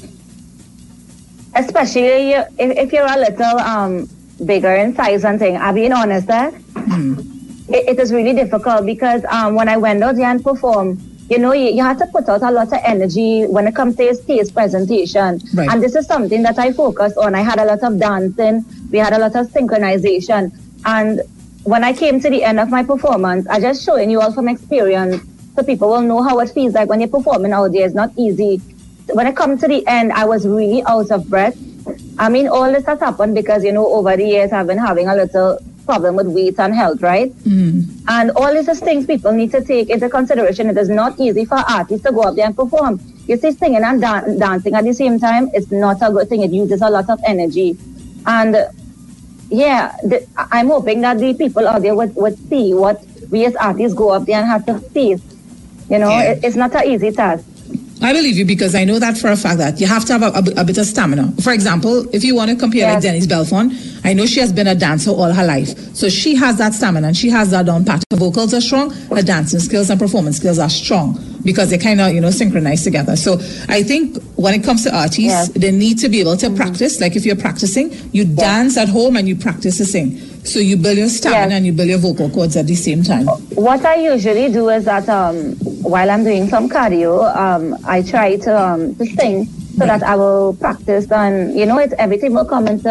Especially if, if you're a little um, bigger in size and thing. I'm being honest there. Mm. It, it is really difficult because um, when I went out there and performed, you know, you, you have to put out a lot of energy when it comes to a stage presentation. Right. And this is something that I focused on. I had a lot of dancing. We had a lot of synchronization. And when I came to the end of my performance, I just showing you all from experience so people will know how it feels like when you're performing out there. It's not easy. When I come to the end, I was really out of breath. I mean, all this has happened because, you know, over the years I've been having a little problem with weight and health, right? Mm. And all these things people need to take into consideration. It is not easy for artists to go up there and perform. You see, singing and dan- dancing at the same time, it's not a good thing. It uses a lot of energy. And yeah, the, I'm hoping that the people out there would, would see what we as artists go up there and have to face. You know, yeah. it, it's not an easy task. I believe you because I know that for a fact that you have to have a, a, a bit of stamina. For example, if you want to compare yes. like Denise Belfon, I know she has been a dancer all her life. So she has that stamina and she has that down pat. Her vocals are strong, her dancing skills and performance skills are strong because they kind of, you know, synchronize together. So I think when it comes to artists, yes. they need to be able to mm-hmm. practice. Like if you're practicing, you yes. dance at home and you practice to sing. So you build your stamina yes. and you build your vocal cords at the same time. What I usually do is that um, while I'm doing some cardio, um, I try to um, to sing so right. that I will practice and, you know, it, everything will come into...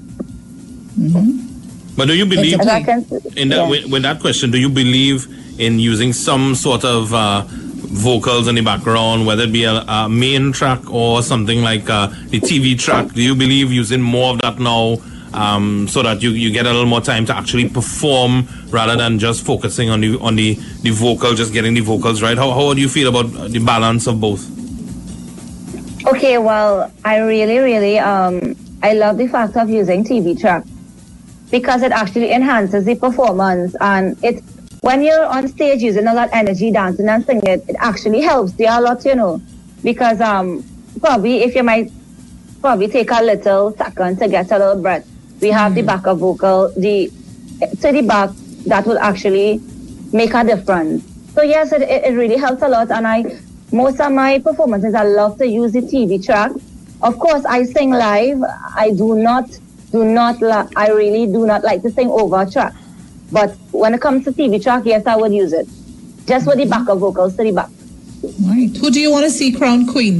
Mm-hmm. But do you believe, can, in that, yeah. with, with that question, do you believe in using some sort of uh, vocals in the background, whether it be a, a main track or something like uh, the T V track? Do you believe using more of that now um, so that you, you get a little more time to actually perform rather than just focusing on the on the, the vocal, just getting the vocals right? How, how do you feel about the balance of both? Okay, well, I really, really, um, I love the fact of using T V track because it actually enhances the performance, and it when you're on stage using all that energy, dancing and singing, it, it actually helps you a lot, you know, because um, probably if you might probably take a little second to get a little breath, we have mm. the backup vocal, the to the back, that will actually make a difference. So yes, it, it really helps a lot, and I most of my performances, I love to use the T V track. Of course, I sing live. I do not, do not, la- I really do not like to sing over a track. But when it comes to T V track, yes, I would use it. Just with the backup vocals to the back. Right. Who do you want to see crowned queen?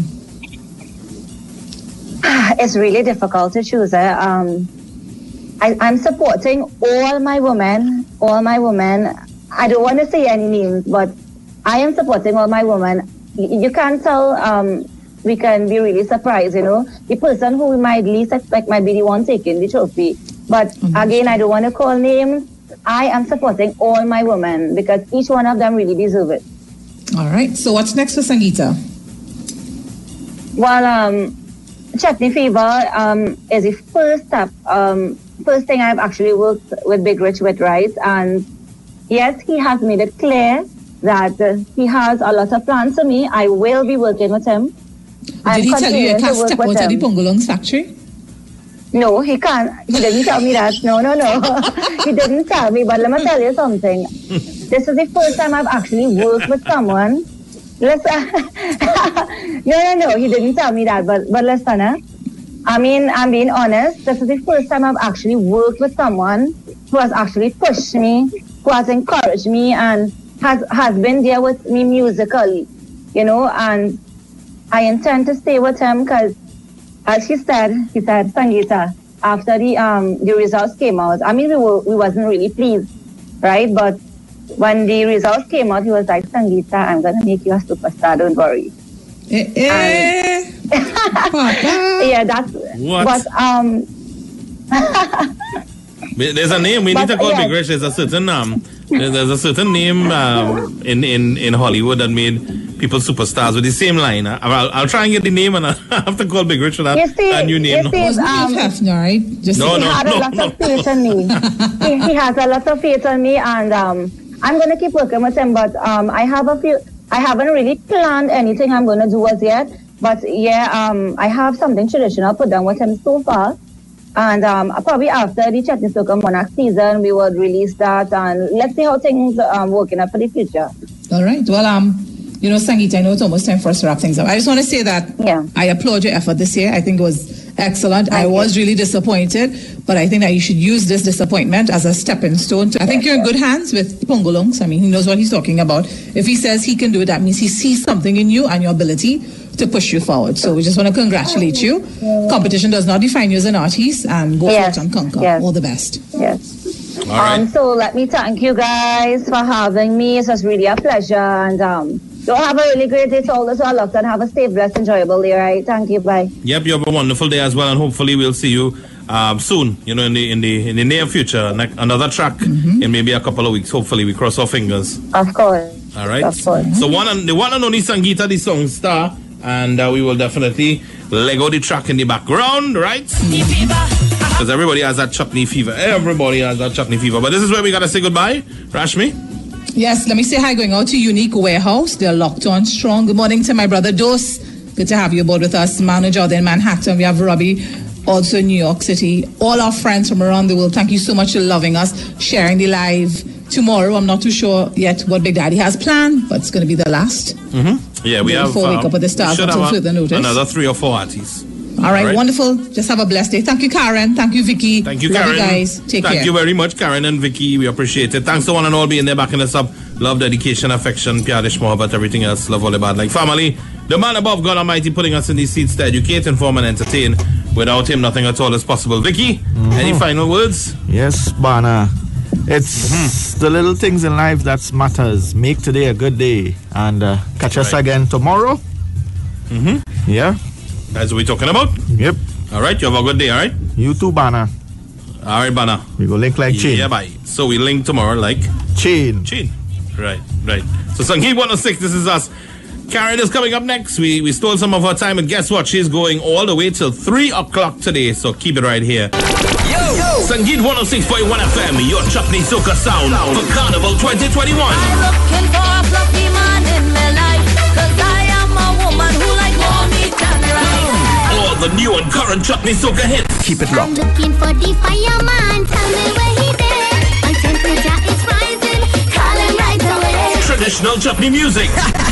It's really difficult to choose. Eh? Um, I, I'm supporting all my women, all my women. I don't want to say any names, but I am supporting all my women. You can't tell, um, we can be really surprised, you know. The person who we might least expect might be the one taking the trophy. But mm-hmm. again, I don't want to call names. I am supporting all my women because each one of them really deserve it. All right. So what's next for Sangeeta? Well, um, Chutney Fever um, is the first step, um, first thing I've actually worked with Big Rich with, right? And yes, he has made it clear that uh, he has a lot of plans for me. I will be working with him. Did I'm he tell you you can't step out of the Pongolong's factory? No, he can't. He didn't tell me that. No, no, no. He didn't tell me. But let me tell you something. this is the first time I've actually worked with someone. Listen, no, no, no, he didn't tell me that, but but listen, eh? I mean, I'm being honest. This is the first time I've actually worked with someone who has actually pushed me, who has encouraged me, and has has been there with me musically, you know. And I intend to stay with him because, as he said, he said, Sangeeta, after the um the results came out, I mean, we were we wasn't really pleased, right? But when the results came out, he was like, Sangeeta, I'm gonna make you a superstar. Don't worry. Eh, eh. Yeah, that's what. But um, there's a name we but, need to call yeah. Big Rich. There's a certain um, there's a certain name um in in in Hollywood that made people superstars with the same line. I'll, I'll try and get the name, and I have to call Big Rich for that, you see, that new name. You see, um, Hefner, right? Just no, he no, had no, a lot no, of faith in me. he, he has a lot of faith in me, and um, I'm gonna keep working with him. But um, I have a few. I haven't really planned anything I'm gonna do as yet. But yeah, um, I have something traditional put down with him so far. And um, probably after the Chutney Soca Monarch season, we would release that, and let's see how things are um, working out for the future. All right. Well, um, you know, Sangeeta, I know it's almost time for us to wrap things up. I just want to say that yeah. I applaud your effort this year. I think it was excellent. Thank I was you. really disappointed, but I think that you should use this disappointment as a stepping stone. To, I think you're in good hands with Pongolongs. I mean, he knows what he's talking about. If he says he can do it, that means he sees something in you and your ability to push you forward. So we just want to congratulate you. Competition does not define you as an artist, and go yes. forth and conquer. Yes. All the best. Yes. All right. Um, so let me thank you guys for having me. It was really a pleasure, and um, you'll have a really great day to all those who are locked, and have a safe, blessed, enjoyable day, right? Thank you. Bye. Yep, you have a wonderful day as well, and hopefully we'll see you um, soon. You know, in the in the in the near future, ne- another track mm-hmm. in maybe a couple of weeks. Hopefully, we cross our fingers. Of course. All right. Of course. So one and the one and only Sangeeta, the song star, and uh, we will definitely Lego the track in the background, right? Because everybody has that chutney fever. Everybody has that chutney fever. But this is where we gotta say goodbye, Rashmi. Yes, let me say hi going out to Unique Warehouse. They're locked on strong. Good morning to my brother Dos. Good to have you aboard with us. Manu Jordan in Manhattan. We have Robbie also in New York City. All our friends from around the world, thank you so much for loving us, sharing the live. Tomorrow, I'm not too sure yet what Big Daddy has planned, but it's going to be the last. Mm-hmm. Yeah, we have. Before we wake up with the stars until further notice. Another three or four artists. All right, All right, wonderful. Just have a blessed day. Thank you, Karen. Thank you, Vicky. Thank you, Love Karen. you guys. Take Thank care. Thank you very much, Karen and Vicky. We appreciate it. Thanks to one and all being there, backing us up. Love, dedication, affection, Piadish Mohabbat, everything else. Love all about like family. The man above, God Almighty, putting us in these seats to educate, inform, and entertain. Without him, nothing at all is possible. Vicky, mm-hmm. any final words? Yes, Bana. It's mm-hmm. the little things in life that matters. Make today a good day, and uh, catch us right. again tomorrow. Mm-hmm. Yeah. That's what we're talking about? Yep. All right, you have a good day, all right? You too, Bana. All right, Bana. We go link like chain. Yeah, bye. So we link tomorrow like? Chain. Chain. Right, right. So Sangeet one oh six, this is us. Karen is coming up next. We we stole some of her time, and guess what? She's going all the way till three o'clock today, so keep it right here. Yo! Yo. Sangeet one oh six point one F M, your Chutney Soca sound for Carnival twenty twenty-one. I'm looking for a fluffy man in my life, cause I am a woman who like more meat and rice. All the new and current Chutney Soca hits. Keep it locked. I'm looking for the fireman, tell me where he there. My temperature is rising, call him right away. Traditional chutney music.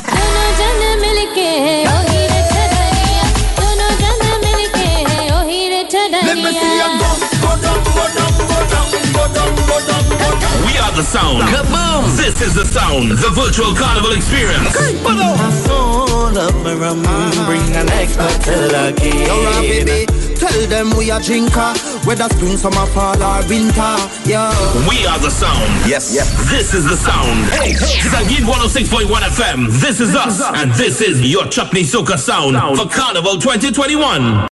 Let me see you go, go down, go down, go down, go down, go down, go down. We are the sound. Kaboom! This is the sound. The virtual carnival experience. My soul of my rum, bring an expert to the game. Alright, baby. Tell them we are drinker, whether spring, summer, fall, or winter. Yeah. We are the sound. Yes, yes. This is the sound. Hey, hey. Sangeet one oh six point one F M. This is us, and this is your Chutney Soca sound for Carnival twenty twenty-one.